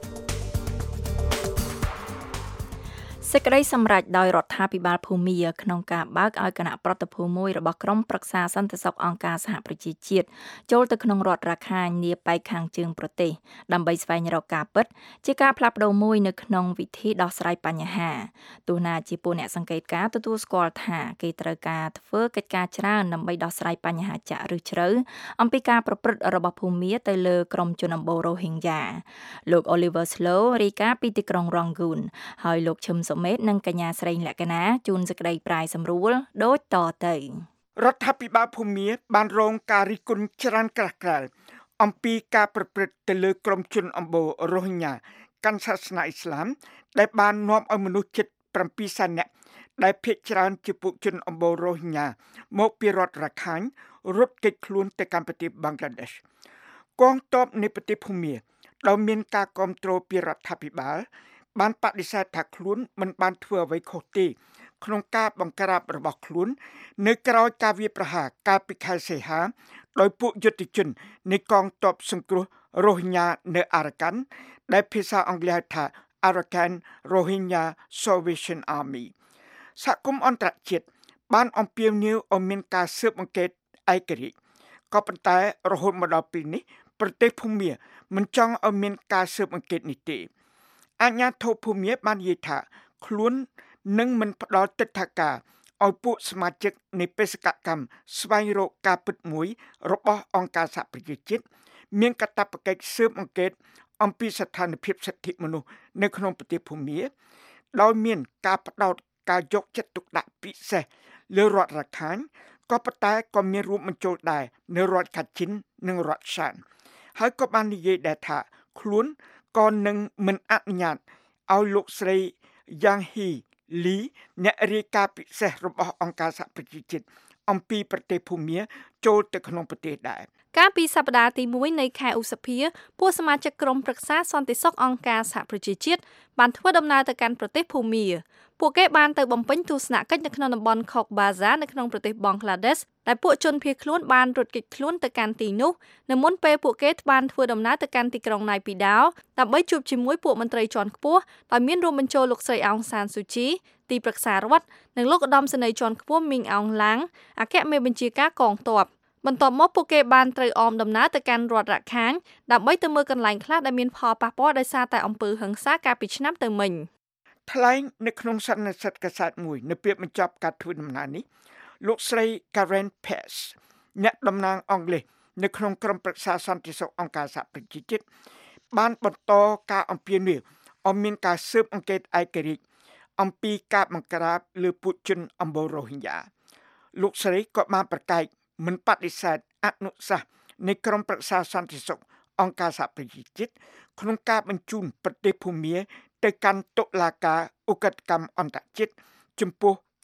សេចក្តីសម្រេចដោយរដ្ឋាភិបាលភូមាក្នុងការបើកឲ្យគណៈប្រតិភូមួយរបស់ក្រុមប្រឹក្សាសន្តិសុខអង្គការសហប្រជាជាតិចូលទៅក្នុងរដ្ឋរាខាញនាប៉ែកខាងជើងប្រទេសដើម្បីស្វែងរកការពិតជាការផ្លាស់ប្ដូរមួយនៅក្នុងវិធីដោះស្រាយបញ្ហាទោះណាជាពួកអ្នកសង្កេតការណ៍ទទួលស្គាល់ថាគេត្រូវការធ្វើកិច្ចការច្រើនដើម្បីដោះស្រាយបញ្ហាចាក់ឬជ្រៅអំពីការប្រព្រឹត្តរបស់ភូមាទៅលើក្រុមជនអម្បូរ Rohingya លោក Oliver Slow រាយការណ៍ពីទីក្រុង Rangoon ហើយលោកឈឹមសុមេតនិងកញ្ញាស្រីលក្ខណាជូនសេចក្តីប្រាយសម្រួលដូចតទៅរដ្ឋាភិបាលភូមាបានរងការរិះគន់ច្រើនក្រាស់ក្រែលអំពីការប្រព្រឹត្តទៅលើក្រុមជនអម្បូរ Rohingya កាន់សាសនាអ៊ីស្លាមដែលបាននាំឲ្យមនុស្សជិតsevenសែននាក់ដែលភាគច្រើនជាពួកជនអម្បូរ Rohingya មកពីរដ្ឋរាខាញ់រត់គេចខ្លួនទៅកាន់ប្រទេសបង់ក្លាដេសកងទ័ពនៃប្រទេសភូមាដែលមានការគាំទ្រពីរដ្ឋាភិបាលបានបដិសេធថាខ្លួនមិនបានធ្វើអ្វីខុសទេក្នុងការបង្ក្រាបរបស់ខ្លួននៅក្រៅការវាយប្រហារកាលពីខែសីហាដោយពួកយុទ្ធជននៃកងទ័ពសង្គ្រោះ Rohingya នៅ Arakan ដែលភាសាអង់គ្លេសហៅថា Arakan Rohingya Salvation Army សហគមន៍អន្តរជាតិបានអំពាវនាវឲ្យមានការស៊ើបអង្កេតឯករាជ្យក៏ប៉ុន្តែរហូតមកដល់ពេលនេះប្រទេសភូមាមិនចង់ឲ្យមានការស៊ើបអង្កេតនេះទេអាជ្ញាធរភូមាបាននិយាយថាខ្លួននឹងមិនផ្ដល់ទិដ្ឋាការឲ្យពួកសមាជិកនៃបេសកកម្មស្វែងរកការពិតមួយរបស់អង្គការសហប្រជាជាតិមានកាតព្វកិច្ចស៊ើបអង្កេតអំពីស្ថានភាពសិទ្ធិមនុស្សនៅក្នុងប្រទេសភូមាដោយមានការផ្ដោតការយកចិត្តទុកដាក់ពិសេសលើរដ្ឋរាខាញ់ក៏ប៉ុន្តែក៏មានរួមបញ្ចូលដែរនៅរដ្ឋកាជិននិងរដ្ឋសានហើយក៏បាននិយាយដែរថាខ្លួនក៏នឹងមិនអនុញ្ញាតឲ្យលោកស្រីយ៉ាងហ៊ីលីអ្នករាយការណ៍ពិសេសរបស់អង្គការសហប្រជាជាតិអំពីប្រទេសភូមាចូលទៅក្នុងប្រទេសដែរកាលពីសប្តាហ៍ទីoneនៃខែឧសភាពួកសមាជិកក្រុមប្រឹក្សាសន្តិសុខអង្គការសហប្រជាជាតិបានធ្វើដំណើរទៅកាន់ប្រទេសភូមាពួកគេបានទៅបំពេញទស្សនកិច្ចនៅក្នុងតំបន់ Cox's Bazar នៅក្នុងប្រទេសបង់ក្លាដេសដែលពួកជនភៀសខ្លួនបានរត់គេចខ្លួនទៅកាន់ទីនោះនៅមុនពេលពួកគេបានធ្វើដំណើរទៅកាន់ទីក្រុងណៃពីដោដើម្បីជួបជាមួយពួកមន្ត្រីជាន់ខ្ពស់ដោយមានរួមបញ្ចូលលោកស្រីអោងសានស៊ូជីទីប្រឹក្សារដ្ឋនិងលោកឧត្តមសេនីយ៍ជាន់ខ្ពស់មីងអោងឡាំងអគ្គមេបញ្ជាការកងទ័ពបន្ទាប់មកពួកគេបានត្រូវអមដំណើរទៅកាន់រដ្ឋរាខាញ់ដើម្បីទៅមើលកន្លែងខ្លះដែលមានផលប៉ះពាល់ដោយសារតែអំពើហិង្សាកាលពីឆ្នាំទៅមិញថ្លែងនៅក្នុងសន្និសីទកាសែតមួយនៅពេលបញ្ចប់ការធ្វើដំណើរនេះលោកស្រី Karen Pace អ្នកតំណាងអង់គ្លេសនៅក្នុងក្រុមប្រឹក្សាសន្តិសុខអង្គការសហប្រជាជាតិបានបន្តការអំពាវនាវឲ្យមានការស៊ើបអង្កេតឯករាជ្យអំពីការបង្ក្រាបលើពួកជនអម្បូរ Rohingya លោកស្រីក៏បានប្រកែកមិនបដិសេធអនុសាសន៍នៃក្រុមប្រឹក្សាសន្តិសុខអង្គការសហប្រជាជាតិក្នុងការបញ្ជូនប្រទេសភូមាទៅកាន់តុលាការឧក្រិដ្ឋកម្មអន្តរជាតិចំពោះ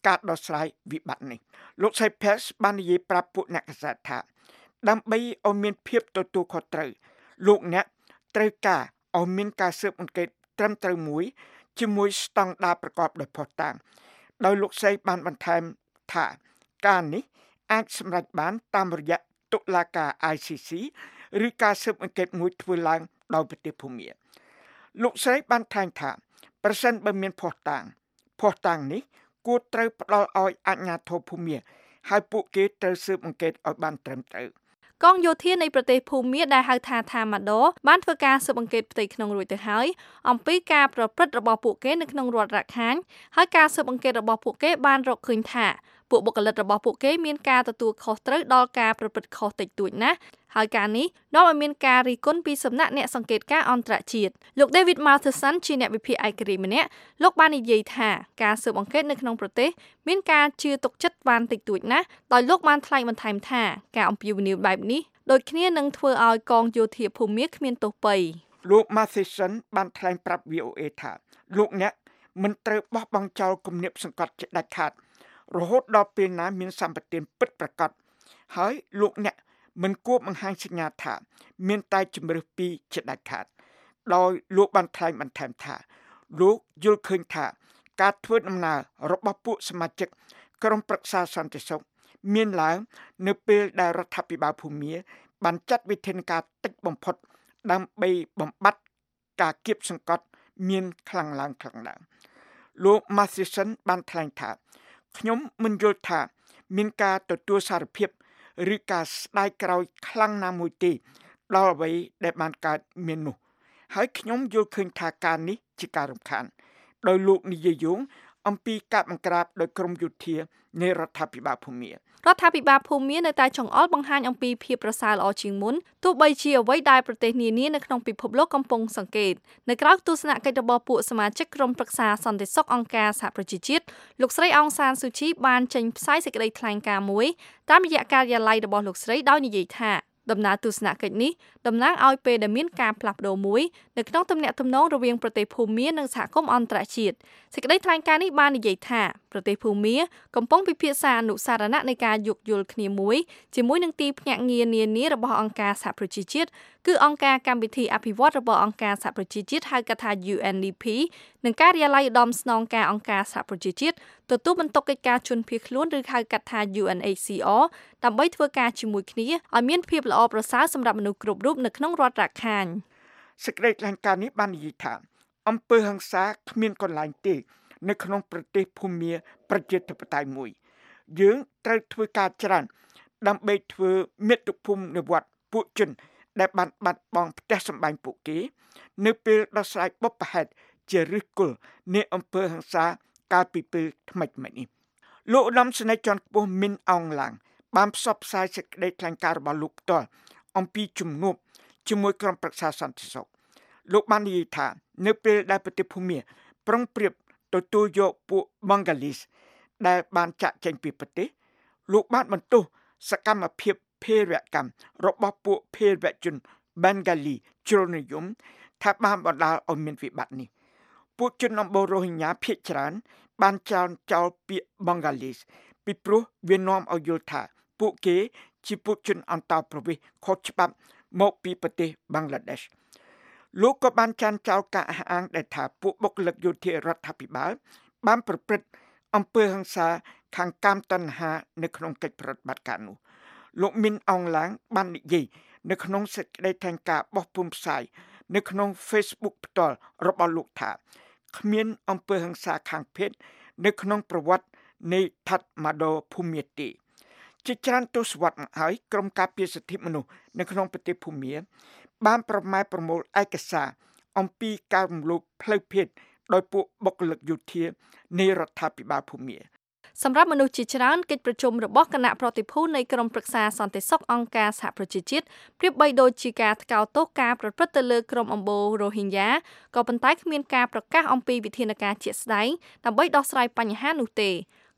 ការដោះស្រាយវិបត្តិនេះលោកសៃផេសបាននិយាយប្រាប់ពួកអ្នកកាសែតថាដើម្បីឲ្យមានភាពទទួលខុសត្រូវលោកអ្នកត្រូវការឲ្យមានការស៊ើបអង្កេតត្រឹមត្រូវមួយជាមួយស្តង់ដារប្រកបដោយភស្តុតាងដោយលោកស្រីបានបន្ថែមថាការនេះអាចសម្រេចបានតាមរយៈតុលាការ I C C ឬការស៊ើបអង្កេតមួយធ្វើឡើងដោយប្រទេសភូមាលោកស្រីបានថ្លែងថាប្រសិនបើមានភស្តុតាងភស្តុតាងនេះគួរត្រូវផ្ដល់ឲ្យអាជ្ញាធរភូមាហើយពួកគេត្រូវស៊ើបអង្កេតឲ្យបានត្រឹមត្រូវកងយោធានៃប្រទេសភូមាដែលហៅថាថាម៉ាដូបានធ្វើការស៊ើបអង្កេតផ្ទៃក្នុងរួចទៅហើយអំពីការប្រព្រឹត្តរបស់ពួកគេនៅក្នុងរដ្ឋរ៉ាខានហើយការស៊ើបអង្កេតរបស់ពួកគេបានរកឃើញថាពួកបុគ្គលិករបស់ពួកគេមានការទទួលខុសត្រូវដល់ការប្រព្រឹត្តខុសតិចតួចណាស់ហើយការនេះនាំឲ្យមានការរិះគន់ពីសំណាក់អ្នកសង្កេតការណ៍អន្តរជាតិលោក David Matheson ជាអ្នកវិភាគឯករាជ្យម្នាក់លោកបាននិយាយថាការស៊ើបអង្កេតនៅក្នុងប្រទេសមានការជឿទុកចិត្តបានតិចតួចណាស់ដោយលោកបានថ្លែងបន្ថែមថាការអំពាវនាវបែបនេះដូចគ្នានឹងធ្វើឲ្យកងយោធាភូមាគ្មានទោសពៃលោក Matheson បានថ្លែងប្រាប់ V O A ថាលោកអ្នកមិនត្រូវបោះបង់ចោលគំនាបសង្កត់ជាដាច់ខាតរហូតដល់ពេលណាមានសម្បទានពិតប្រាកដហើយលោកអ្នកមិនគួរបង្ហាញសញ្ញាថាមានតែជំរើសពីរជាដាច់ខាតដោយលោកបានថ្លែងបន្ថែមថាលោកយល់ឃើញថាការធ្វើដំណើររបស់ពួកសមាជិកក្រុមប្រឹក្សាសន្តិសុខមានឡើងនៅពេលដែលរដ្ឋាភិបាលភូមាបានចាត់វិធានការតិចបំផុតដើម្បីបំបត្តិការគៀបសង្កត់មានខ្លាំងឡើងខ្លាំងឡើងលោក Matheson បានថ្លែងថាខ្ញុំមិនយល់ថាមានការទទួលសារភាពឬការស្ដាយក្រោយខ្លាំងណាមួយទេដល់អ្វីដែលបានកើតមាននោះហើយខ្ញុំយល់ឃើញថាការនេះជាការរំខានដោយលោកនិយាយយោងអំពីការបង្ក្រាបដោយក្រមយោធានៃរដ្ឋាភិបាលភូមារដ្ឋាភិបាលភូមានៅតែចង្អុលបង្ហាញអំពីភាពប្រសើរល្អជាងមុនទោះបីជាអ្វីដែលប្រទេសនានានៅក្នុងពិភពលោកកំពុងសង្កេតនៅក្រៅទស្សនកិច្ចរបស់ពួកសមាជិកក្រុមប្រឹក្សាសន្តិសុខអង្គការសហប្រជាជាតិលោកស្រីអង្សានស៊ូជីបានចេញផ្សាយសេចក្តីថ្លែងការណ៍មួយតាមរយៈការិយាល័យរបស់លោកស្រីដោយនិយាយថាដំណើរទស្សនកិច្ចនេះតំណាងឲ្យពេលដែលមានការផ្លាស់ប្ដូរមួយនៅក្នុងទំនាក់ទំនងរវាងប្រទេសភូមានិងសហគមន៍អន្តរជាតិសេចក្តីថ្លែងការណ៍នេះបាននិយាយថាប្រទេសភូមាកំពុងពិភាក្សាអនុសារណៈនៃការយោគយល់គ្នាមួយជាមួយនឹងទីភ្នាក់ងារនានារបស់អង្គការសហប្រជាជាតិគឺអង្គការកម្មវិធីអភិវឌ្ឍរបស់អង្គការសហប្រជាជាតិហៅកាត់ថា U N D P និងការិយាល័យឧត្តមស្នងការអង្គការសហប្រជាជាតិទទួលបន្ទុកកិច្ចការជនភៀសខ្លួនឬហៅកាត់ថា U N H C R ដើម្បីធ្វើការជាមួយគ្នាឲ្យមានភាពល្អប្រសើរសម្រាប់មនុស្សគ្រប់រូបនៅក្នុងរដ្ឋរ៉ាខានសេចក្តីថ្លែងការណ៍នេះបាននិយាយថាអំពើហិង្សាគ្មានកន្លែងទេនៅក្នុងប្រទេសភូមាប្រជាធិបតេយ្យមួយយើងត្រូវធ្វើការច្រើនដើម្បីធ្វើមាតុភូមិនិវត្តពួកជនដែលបានបាត់បង់ផ្ទះសម្បែងពួកគេនៅពេលដោះស្រាយបុព្វហេតុជាឫសគល់នៃអំពើហិង្សាកាលពីពេលថ្មីៗនេះលោកឧត្តមសេនីយ៍ជាន់ខ្ពស់មីនអងឡាងបានផ្សព្វផ្សាយសេចក្តីថ្លែងការណ៍របស់លោកផ្ទាល់អំពីជំនួបជាមួយក្រុមប្រឹក្សាសន្តិសុខលោកបាននិយាយថានៅពេលដែលប្រទេសភូមាប្រុងប្រៀបទទួលយកពួកបង់ហ្គាលីសដែលបានចាក់ចែងពីប្រទេសលោកបានបន្ទោសសកម្មភាពភេរវកម្មរបស់ពួកភេរវជនបង់ហ្គាលីជ្រុលនិយមថាបានបណ្ដាលឲ្យមានវិបត្តិនេះពួកជនអំបូររ៉ូហិញញ៉ាភាគច្រើនបានចោលចោលពាក្យបង់ហ្គាលីសពីព្រោះវានាំឲ្យយល់ថាពួកគេជាពួកជនអន្តោប្រវេសន៍ខុសច្បាប់មកពីប្រទេសបង់ក្លាដេសលោកក៏បានចានចោលការអះអាងដែលថាពួកបុគ្គលិកយោធារដ្ឋាភិបាលបានប្រព្រឹត្តអំពើហិង្សាខាងកាមតណ្ហានៅក្នុងកិច្ចប្រតិបត្តិការនោះលោកមីនអងឡាងបាននិយាយនៅក្នុងសេចក្តីថ្លែងការណ៍បោះពុម្ពផ្សាយនៅក្នុង Facebook ផ្ទាល់របស់លោកថាគ្មានអំពើហិង្សាខាងភេទនៅក្នុងប្រវត្តិនៃថាត់ម៉ាដូភូមាទេជាច្រើនទសវត្សរ៍មកហើយក្រុមការពារសិទ្ធិមនុស្សនៅក្នុងប្រទេសភូមាបានប្រម៉ែប្រមូលឯកសារអំពីការរំលោភផ្លូវភេទដោយពួកបុគ្គលិកយោធានៃរដ្ឋាភិបាលភូមាសម្រាប់មនុស្សជាច្រើនកិច្ចប្រជុំរបស់គណៈប្រតិភូនៃក្រុមប្រឹក្សាសន្តិសុខអង្គការសហប្រជាជាតិប្រៀបបីដូចជាការថ្កោលទោសការប្រព្រឹត្តទៅលើក្រុមអំបូររ៉ូហិញញ៉ាក៏ប៉ុន្តែគ្មានការប្រកាសអំពីវិធានការជាក់ស្ដែងដើម្បីដោះស្រាយបញ្ហានោះទេ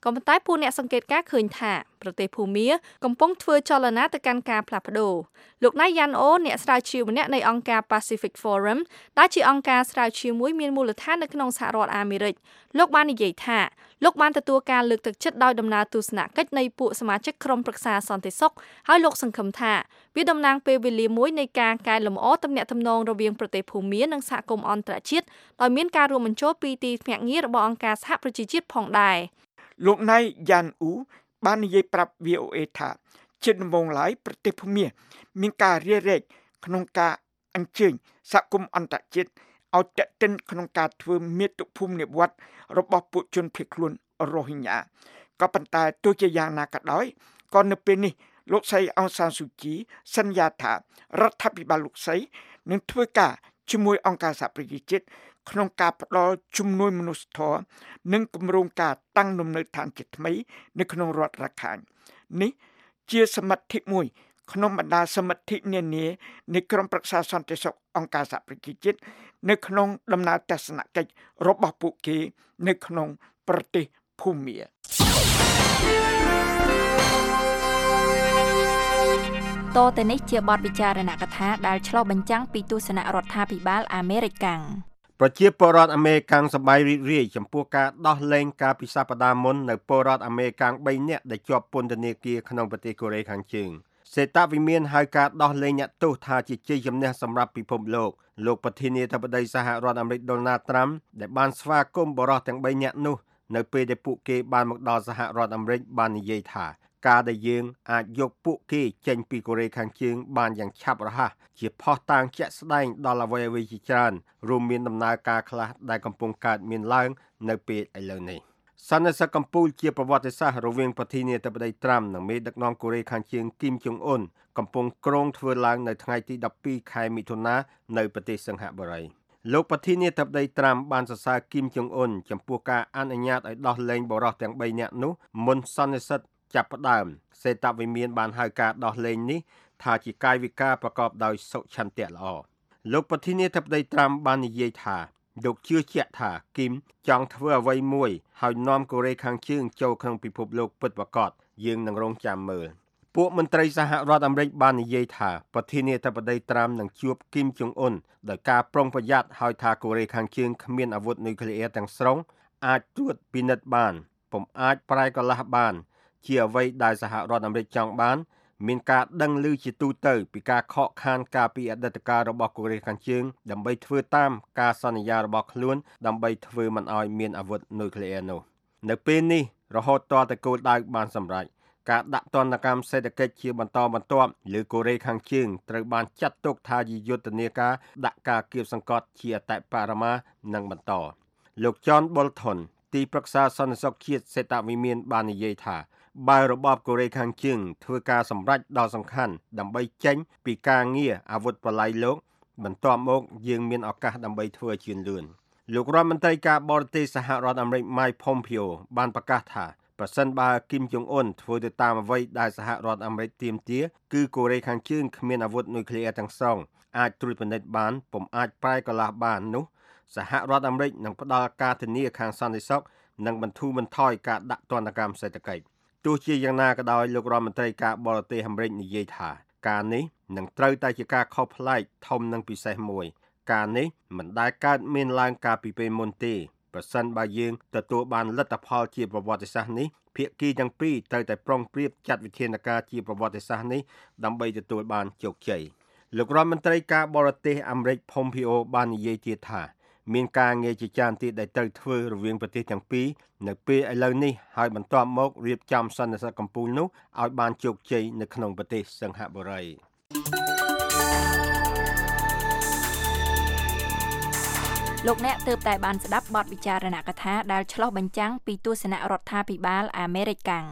ក៏ប៉ុន្តែពួកអ្នកសង្កេតការឃើញថាប្រទេសភូមាកំពុងធ្វើចលនាទៅកាន់ការផ្លាស់ប្ដូរលោកណៃយ៉ាន់អូអ្នកស្រាវជ្រាវម្នាក់នៃអង្គការ Pacific Forum ដែលជាអង្គការស្រាវជ្រាវមួយមានមូលដ្ឋាននៅក្នុងសហរដ្ឋអាមេរិកលោកបាននិយាយថាលោកបានទទួលការលើកទឹកចិត្តដោយដំណើរទស្សនកិច្ចនៃពួកសមាជិកក្រុមប្រឹក្សាសន្តិសុខហើយលោកសង្ឃឹមថាវាតំណាងពេលវេលាមួយនៃការកែលម្អទំនាក់ទំនងរវាងប្រទេសភូមានិងសហគមន៍អន្តរជាតិដោយមានការរួមបញ្ចូលពីទីភ្នាក់ងាររបស់អង្គការសហប្រជាជាតិផងដែរលោកណៃយ៉ាន់អ៊ូបាននិយាយប្រាប់ វី អូ អេ ថាជាដំបូងឡើយប្រទេសភូមាមានការរារែកក្នុងការអញ្ជើញសហគមន៍អន្តរជាតិឲ្យតេតិនក្នុងការធ្វើមាតុភូមិនិវត្តរបស់ពួកជនភៀសខ្លួនរ៉ូហិញញ៉ាក៏ប៉ុន្តែទោះជាយ៉ាងណាក៏ដោយក៏នៅពេលនេះលោកស្រីអង្សានស៊ូជីសន្យាថារដ្ឋាភិបាលលោកស្រីនឹងធ្វើការជាមួយអង្គការសហប្រជាជាតិក្នុងការផ្ដល់ជំនួយមនុស្សធម៌និងគម្រោងការតាំងលំនៅឋានជាថ្មីនៅក្នុងរដ្ឋរាខាញនេះជាសមិទ្ធិមួយក្នុងបណ្ដាសមិទ្ធិនានានៃក្រុមប្រឹក្សាសន្តិសុខអង្គការសហប្រជាជាតិនៅក្នុងដំណើរទស្សនកិច្ចរបស់ពួកគេនៅក្នុងប្រទេសភូមាតទៅនេះជាបទពិចារណកថាដែលឆ្លុះបញ្ចាំងពីទស្សនៈរដ្ឋាភិបាលអាមេរិកកាំងប្រជាពលរដ្ឋអាមេរិកសប្បាយរីករាយចំពោះការដោះលែងការពិសាបដាមុននៅពលរដ្ឋអាមេរិកបីនាក់ដែលជាប់ពន្ធនាគារក្នុងប្រទេសកូរ៉េខាងជើងសេតាវិមានហៅការដោះលែងអ្នកទោសថាជាជ័យជំនះសម្រាប់ពិភពលោកលោកប្រធានាធិបតីសហរដ្ឋអាមេរិកដូណាល់ត្រាំដែលបានស្វាគមន៍បរិសុទ្ធទាំងបីនាក់នោះនៅពេលដែលពួកគេបានមកដល់សហរដ្ឋអាមេរិកបាននិយាយថាការដែលយើងអាចយកពួកគេចេញពីកូរ៉េខាងជើងបានយ៉ាងឆាប់រហ័សជាផុសតាងជាក់ស្ដែងដល់អ្វីអ្វីជាច្រើនរួមមានដំណើរការខ្លះដែលកំពុងកើតមានឡើងនៅពេលឥឡូវនេះសន្និសីទកម្ពុជាជាប្រវត្តិសាស្ត្ររវាងប្រធានាធិបតីត្រាំនិងមេដឹកនាំកូរ៉េខាងជើងគីមចុងអ៊ុនកំពុងគ្រោងធ្វើឡើងនៅថ្ងៃទីដប់ពីរខែមិថុនានៅប្រទេសសិង្ហបុរីលោកប្រធានាធិបតីត្រាំបានសរសើរគីមចុងអ៊ុនចំពោះការអនុញ្ញាតឲ្យដោះលែងបរិសុទ្ធទាំងបីនាក់នោះមុនសន្និសីទចាប់ផ្ដើមសេតាវិមានបានហៅការដោះលែងនេះថាជាកាយវិការប្រកបដោយសុឆន្ទៈល្អលោកប្រធានាធិបតីត្រាំបាននិយាយថាលោកជឿជាក់ថាគីមចង់ធ្វើអ្វីមួយហើយនាំកូរ៉េខាងជើងចូលក្នុងពិភពលោកពិតប្រាកដយើងនឹងរងចាំមើលពួកមន្ត្រីសហរដ្ឋអាមេរិកបាននិយាយថាប្រធានាធិបតីត្រាំនឹងជួបគីមចុងអ៊ុនដោយការប្រុងប្រយ័ត្នហើយថាកូរ៉េខាងជើងគ្មានអាវុធនុយក្លេអ៊ែរទាំងស្រុងអាចត្រួតពិនិត្យបានពុំអាចប្រែកន្លះបានជាអ្វីដែលសហរដ្ឋអាមេរិកចង់បានមានការដឹងឮជាទូទៅពីការខកខានការពីអតីតកាលរបស់កូរ៉េខាងជើងដើម្បីធ្វើតាមការសន្យារបស់ខ្លួនដើម្បីធ្វើមិនឲ្យមានអាវុធនុយក្លេអ៊ែរនោះនៅពេលនេះរហូតតទៅគោលដៅបានសម្រេចការដាក់ទណ្ឌកម្មសេដ្ឋកិច្ចជាបន្តបន្ទាប់លើកូរ៉េខាងជើងត្រូវបានចាត់ទុកថាជាយុទ្ធនាការដាក់ការគៀបសង្កត់ជាអតិបរមានឹងបន្តលោក John Bolton ទីប្រឹក្សាសន្តិសុខជាតិសេតាវិមានបាននិយាយថាបើរបបកូរ៉េខាងជើងធ្វើការសម្រេចដ៏សំខាន់ដើម្បីចេញពីការងារអាវុធប្រឡាយលោកបន្ទាប់មកយើងមានឱកាសដើម្បីធ្វើជឿនលឿនលោករដ្ឋមន្ត្រីការបរទេសសហរដ្ឋអាមេរិក Mike Pompeo បានប្រកាសថាប្រសិនបើគីមចុងអ៊ុនធ្វើទៅតាមអ្វីដែលសហរដ្ឋអាមេរិកទាមទារគឺកូរ៉េខាងជើងគ្មានអាវុធនុយក្លេអ៊ែរទាំងស្រុងអាចត្រួតពិនិត្យបានពុំអាចប្រែកន្លះបាននោះសហរដ្ឋអាមេរិកនឹងផ្ដល់ការធានាខាងសន្តិសុខនិងបន្ធូរបន្ថយការដាក់ទណ្ឌកម្មសេដ្ឋកិច្ចទោះជាយ៉ាងណាក៏ដោយលោករដ្ឋមន្ត្រីការបរទេសអាមេរិកនិយាយថាការនេះនឹងត្រូវតែជាការខុសប្លែកធំនិងពិសេសមួយការនេះមិនដែលកើតមានឡើងកាលពីពេលមុនទេប្រសិនបើយើងទទួលបានលទ្ធផលជាប្រវត្តិសាស្ត្រនេះភាគីទាំងពីរត្រូវតែប្រុងប្រៀបចាត់វិធានការជាប្រវត្តិសាស្ត្រនេះដើម្បីទទួលបានជោគជ័យលោករដ្ឋមន្ត្រីការបរទេសអាមេរិក Pompeo បាននិយាយទៀតថាមានការងារជាច្រើនទៀតដែលត្រូវធ្វើរវាងប្រទេសទាំងពីរនៅពេលឥឡូវនេះហើយបន្ទាប់មករៀបចំសន្និសីទកំពូលនោះឲ្យបានជោគជ័យនៅក្នុងប្រទេសសិង្ហបុរីលោកអ្នកទើបតែបានស្ដាប់បទវិចារណកថាដែលឆ្លុះបញ្ចាំងពីទស្សនៈរដ្ឋាភិបាលអាមេរិកកាំង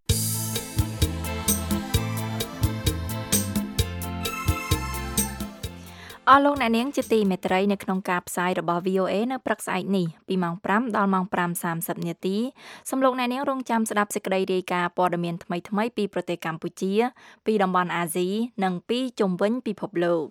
អស់លោកអ្នកនាងជាទីមេត្រីនៅក្នុងការផ្សាយរបស់ វី អូ អេ នៅព្រឹកស្អែកនេះពីម៉ោងប្រាំដល់ម៉ោងប្រាំសាមសិបនាទីសូមលោកអ្នកនាងរងចាំស្ដាប់សេចក្តីរាយការណ៍ព័ត៌មានថ្មីៗពីប្រទេសកម្ពុជាពីតំបន់អាស៊ីនិងពីជុំវិញពិភពលោក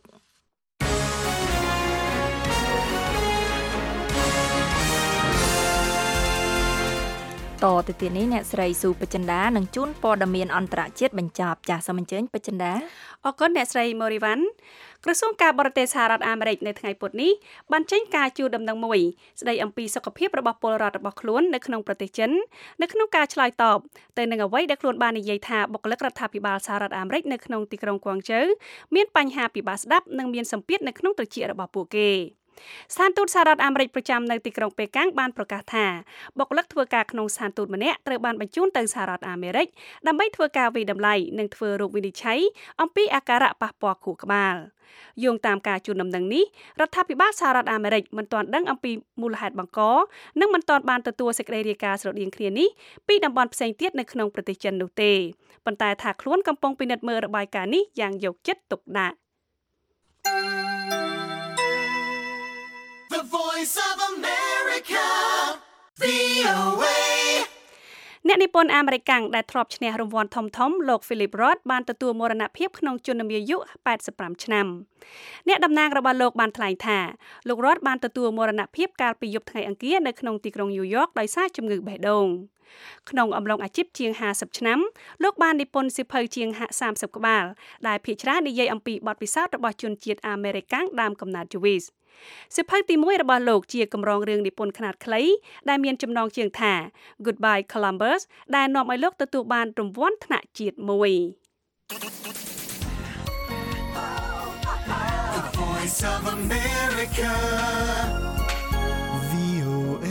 តទៅទៀតនេះអ្នកស្រីស៊ូបចិន្តានឹងជួនព័ត៌មានអន្តរជាតិបញ្ចប់ចាសសូមអញ្ជើញបចិន្តាអរគុណអ្នកស្រីម៉ូរីវ៉ាន់ក្រសួងការបរទេសសហរដ្ឋអាមេរិកនៅថ្ងៃពុធនេះបានចេញការជួលដំណឹងមួយស្ដីអំពីសុខភាពរបស់ពលរដ្ឋរបស់ខ្លួននៅក្នុងប្រទេសចិននៅក្នុងការឆ្លើយតបទៅនឹងអ្វីដែលខ្លួនបាននិយាយថាបុគ្គលិករដ្ឋាភិបាលសហរដ្ឋអាមេរិកនៅក្នុងទីក្រុងគួងជូមានបញ្ហាពិបាកស្ដាប់និងមានសម្ពាធនៅក្នុងត្រចៀករបស់ពួកគេស្ថានទូតសហរដ្ឋអាមេរិកប្រចាំនៅទីក្រុងប៉េកាំងបានប្រកាសថាបុគ្គលិកធ្វើការក្នុងស្ថានទូតម្នាក់ត្រូវបានបញ្ជូនទៅសហរដ្ឋអាមេរិកដើម្បីធ្វើការវិតម្លៃនិងធ្វើរោគវិនិច្ឆ័យអំពីអាការៈប៉ះពាល់ខួរក្បាលយោងតាមការជូនដំណឹងនេះរដ្ឋាភិបាលសហរដ្ឋអាមេរិកមិនទាន់ដឹងអំពីមូលហេតុបង្កនិងមិនទាន់បានទទួលសេចក្តីរាយការណ៍ស្រដៀងគ្នានេះពីតំបន់ផ្សេងទៀតនៅក្នុងប្រទេសចិននោះទេប៉ុន្តែថាខ្លួនកំពុងពិនិត្យមើលរបាយការណ៍នេះយ៉ាងយកចិត្តទុកដាក់ The Voice of America វី អូ เอអ្នកនិពន្ធអាមេរិកដែលធ្លាប់ឈ្នះរង្វាន់ធំៗលោក Philip Roth បានទទួលមរណភាពក្នុងជំនាយុแปดสิบห้าឆ្នាំអ្នកតំណាងរបស់លោកបានថ្លែងថាលោក Roth បានទទួលមរណភាពកាលពីយប់ថ្ងៃអង្គារនៅក្នុងទីក្រុងញូវយ៉កដោយសារជំងឺបេះដូងក្នុងអំឡុងអាជីពជាងห้าสิบឆ្នាំលោកបាននិពន្ធសៀវភៅជាងសាមសិបក្បាលដែលភាគច្រើននិយាយអំពីបទពិសោធន៍របស់ជនជាតិអាមេរិកដើមកំណើត Jewish សៀវភៅទីមួយរបស់លោកជាកម្រងរឿងនិពន្ធខ្នាតខ្លីដែលមានចំណងជើងថា Goodbye Columbus ដែលនាំឲ្យលោកទទួលបានរង្វាន់ថ្នាក់ជាតិមួយ The Voice of America វី អូ เอ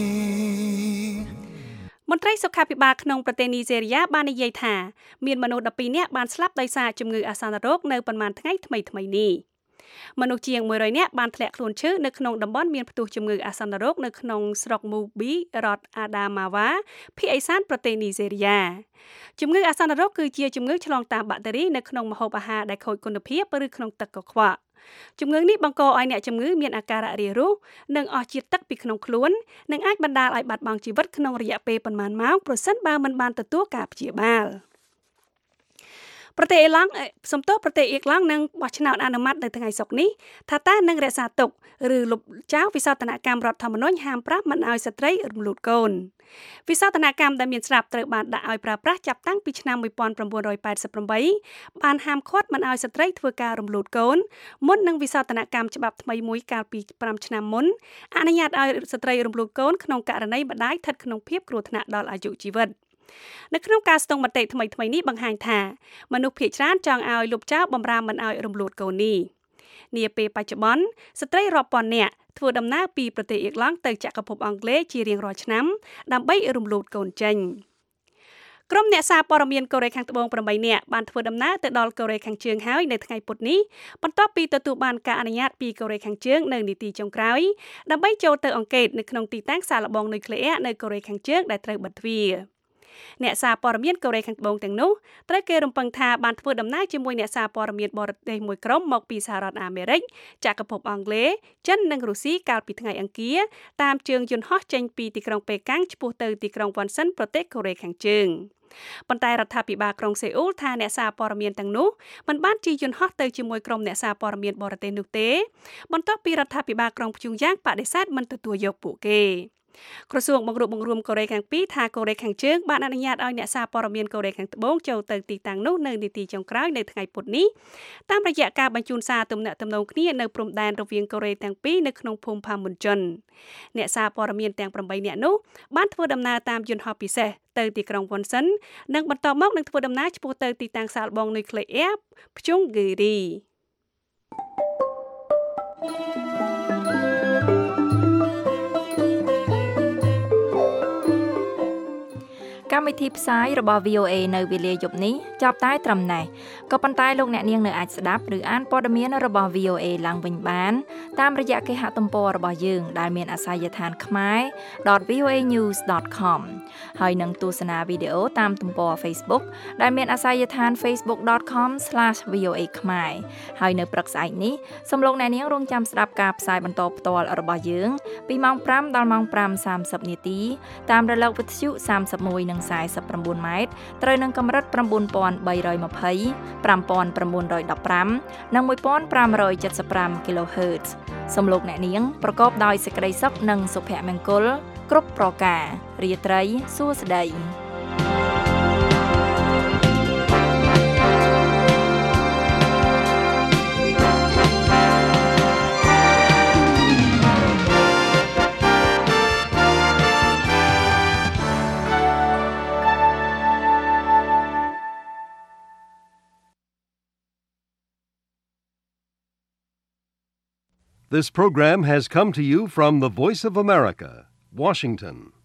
មន្ត្រីសុខាភិបាលក្នុងប្រទេសនីហ្សេរីយ៉ាបាននិយាយថាមានមនុស្សដប់ពីរនាក់បានស្លាប់ដោយសារជំងឺអាសន្នរោគនៅប៉ុន្មានថ្ងៃថ្មីៗនេះមនុស្សជាងមួយរយនាក់បានធ្លាក់ខ្លួនឈឺនៅក្នុងតំបន់មានផ្ទុះជំងឺអាសន្នរោគនៅក្នុងស្រុក Mubi រដ្ឋ Adamawa ភាគឦសានប្រទេសនីហ្សេរីយ៉ាជំងឺអាសន្នរោគគឺជាជំងឺឆ្លងតាមបាក់តេរីនៅក្នុងម្ហូបអាហារដែលខូចគុណភាពឬក្នុងទឹកកខ្វក់ជំងឺនេះបង្កឲ្យអ្នកជំងឺមានអាការៈរាគរូសនិងអស់ជាតិទឹកពីក្នុងខ្លួននិងអាចបណ្ដាលឲ្យបាត់បង់ជីវិតក្នុងរយៈពេលប៉ុន្មានម៉ោងប្រសិនបើមិនបានទទួលការព្យាបាលប្រទេសអ៊ីឡង់សំទោសប្រទេសអ៊ីឡង់នឹងបោះឆ្នោតអនុម័តនៅថ្ងៃសុក្រនេះថាតើនឹងរក្សាទុកឬលុបចោលវិសោធនកម្មរដ្ឋធម្មនុញ្ញហាមប្រាមមិនឲ្យស្ត្រីរំលូតកូនវិសោធនកម្មដែលមានស្រាប់ត្រូវបានដាក់ឲ្យប្រើប្រាស់ចាប់តាំងពីឆ្នាំnineteen eighty-eightបានហាមឃាត់មិនឲ្យស្ត្រីធ្វើការរំលូតកូនមុននឹងវិសោធនកម្មច្បាប់ថ្មីមួយកាលពីfiveឆ្នាំមុនអនុញ្ញាតឲ្យស្ត្រីរំលូតកូនក្នុងករណីម្ដាយស្ថិតក្នុងភាពគ្រោះថ្នាក់ដល់អាយុជីវិតនៅក្នុងការស្ទង់មតិថ្មីៗនេះបង្ហាញថាមនុស្សភាគច្រើនចង់ឲ្យលុបចោលបម្រាមមិនឲ្យរំលូតកូននេះនាពេលបច្ចុប្បន្នស្ត្រីរាប់ពាន់នាក់ធ្វើដំណើរពីប្រទេសអ៊ីឡង់ទៅចក្រភពអង់គ្លេសជារៀងរាល់ឆ្នាំដើម្បីរំលូតកូនចេញក្រុមអ្នកសារព័ត៌មានកូរ៉េខាងត្បូងeightនាក់បានធ្វើដំណើរទៅដល់កូរ៉េខាងជើងហើយនៅថ្ងៃពុធនេះបន្ទាប់ពីទទួលបានការអនុញ្ញាតពីកូរ៉េខាងជើងនៅនីតិចុងក្រោយដើម្បីចូលទៅអង្កេតនៅក្នុងទីតាំងសាកល្បងនុយក្លេអ៊ែរនៅកូរ៉េខាងជើងដែលត្រូវបិទទ្វារអ្នកសារព័ត៌មានកូរ៉េខាងត្បូងទាំងនោះត្រូវគេរំពឹងថាបានធ្វើដំណើរជាមួយអ្នកសារព័ត៌មានបរទេសមួយក្រុមមកពីសហរដ្ឋអាមេរិកចក្រភពអង់គ្លេសចិននិងរុស្ស៊ីកាលពីថ្ងៃអង្គារតាមជើងយន្តហោះចេញពីទីក្រុងប៉េកាំងឆ្ពោះទៅទីក្រុងវ៉ាន់សិនប្រទេសកូរ៉េខាងជើងប៉ុន្តែរដ្ឋាភិបាលក្រុងសេអ៊ូលថាអ្នកសារព័ត៌មានទាំងនោះមិនបានជិះយន្តហោះទៅជាមួយក្រុមអ្នកសារព័ត៌មានបរទេសនោះទេបន្ទាប់ពីរដ្ឋាភិបាលក្រុងព្យុងយ៉ាងបដិសេធមិនទទួលយកពួកគេក្រសួងបង្រួបបង្រួមកូរ៉េខាងពីរថាកូរ៉េខាងជើងបានអនុញ្ញាតឲ្យអ្នកសារព័ត៌មានកូរ៉េខាងត្បូងចូលទៅទីតាំងនោះនៅនីតិចុងក្រោយនៅថ្ងៃពុធនេះតាមរយៈការបញ្ជូនសារទំនាក់ទំនងគ្នានៅព្រំដែនរវាងកូរ៉េទាំងពីរនៅក្នុងភូមិផាមុនជុនអ្នកសារព័ត៌មានទាំងeightនាក់នោះបានធ្វើដំណើរតាមយន្តហោះពិសេសទៅទីក្រុងវ៉ាន់សិននិងបន្តមកនឹងធ្វើដំណើរឆ្ពោះទៅទីតាំងសាកល្បងនុយក្លេអ៊ែរព្យុងហ្គីរីកម្មវិធីផ្សាយរបស់ វី អូ เอ នៅវេលាយប់នេះចប់តែត្រឹមនេះក៏ប៉ុន្តែលោកអ្នកនាងនៅអាចស្ដាប់ឬអានព័ត៌មានរបស់ វី អូ เอ ឡើងវិញបានតាមរយៈគេហទំព័ររបស់យើងដែលមានអាសយដ្ឋាន ខ្មែរ ដត វី អូ เอ news ដត com ហើយនឹងទស្សនាវីដេអូតាមទំព័រ Facebook ដែលមានអាសយដ្ឋាន facebook dot com slash v o a ខ្មែរហើយនៅព្រឹកស្អែកនេះសូមលោកអ្នកនាងរងចាំស្ដាប់ការផ្សាយបន្តផ្ទាល់របស់យើងពីម៉ោងfiveដល់ម៉ោងfive thirtyនាទីតាមរលកវិទ្យុthirty-oneនិងforty-nineម៉ែត្រត្រូវនឹងកម្រិតnine thousand three hundred twenty, five thousand nine hundred fifteenនិងone thousand five hundred seventy-five គីឡូហឺត សូមលោកអ្នកនាងប្រកបដោយសេចក្តីសុខនិងសុភមង្គលគ្រប់ប្រការរាត្រីសួស្តី This program has come to you from the Voice of America, Washington.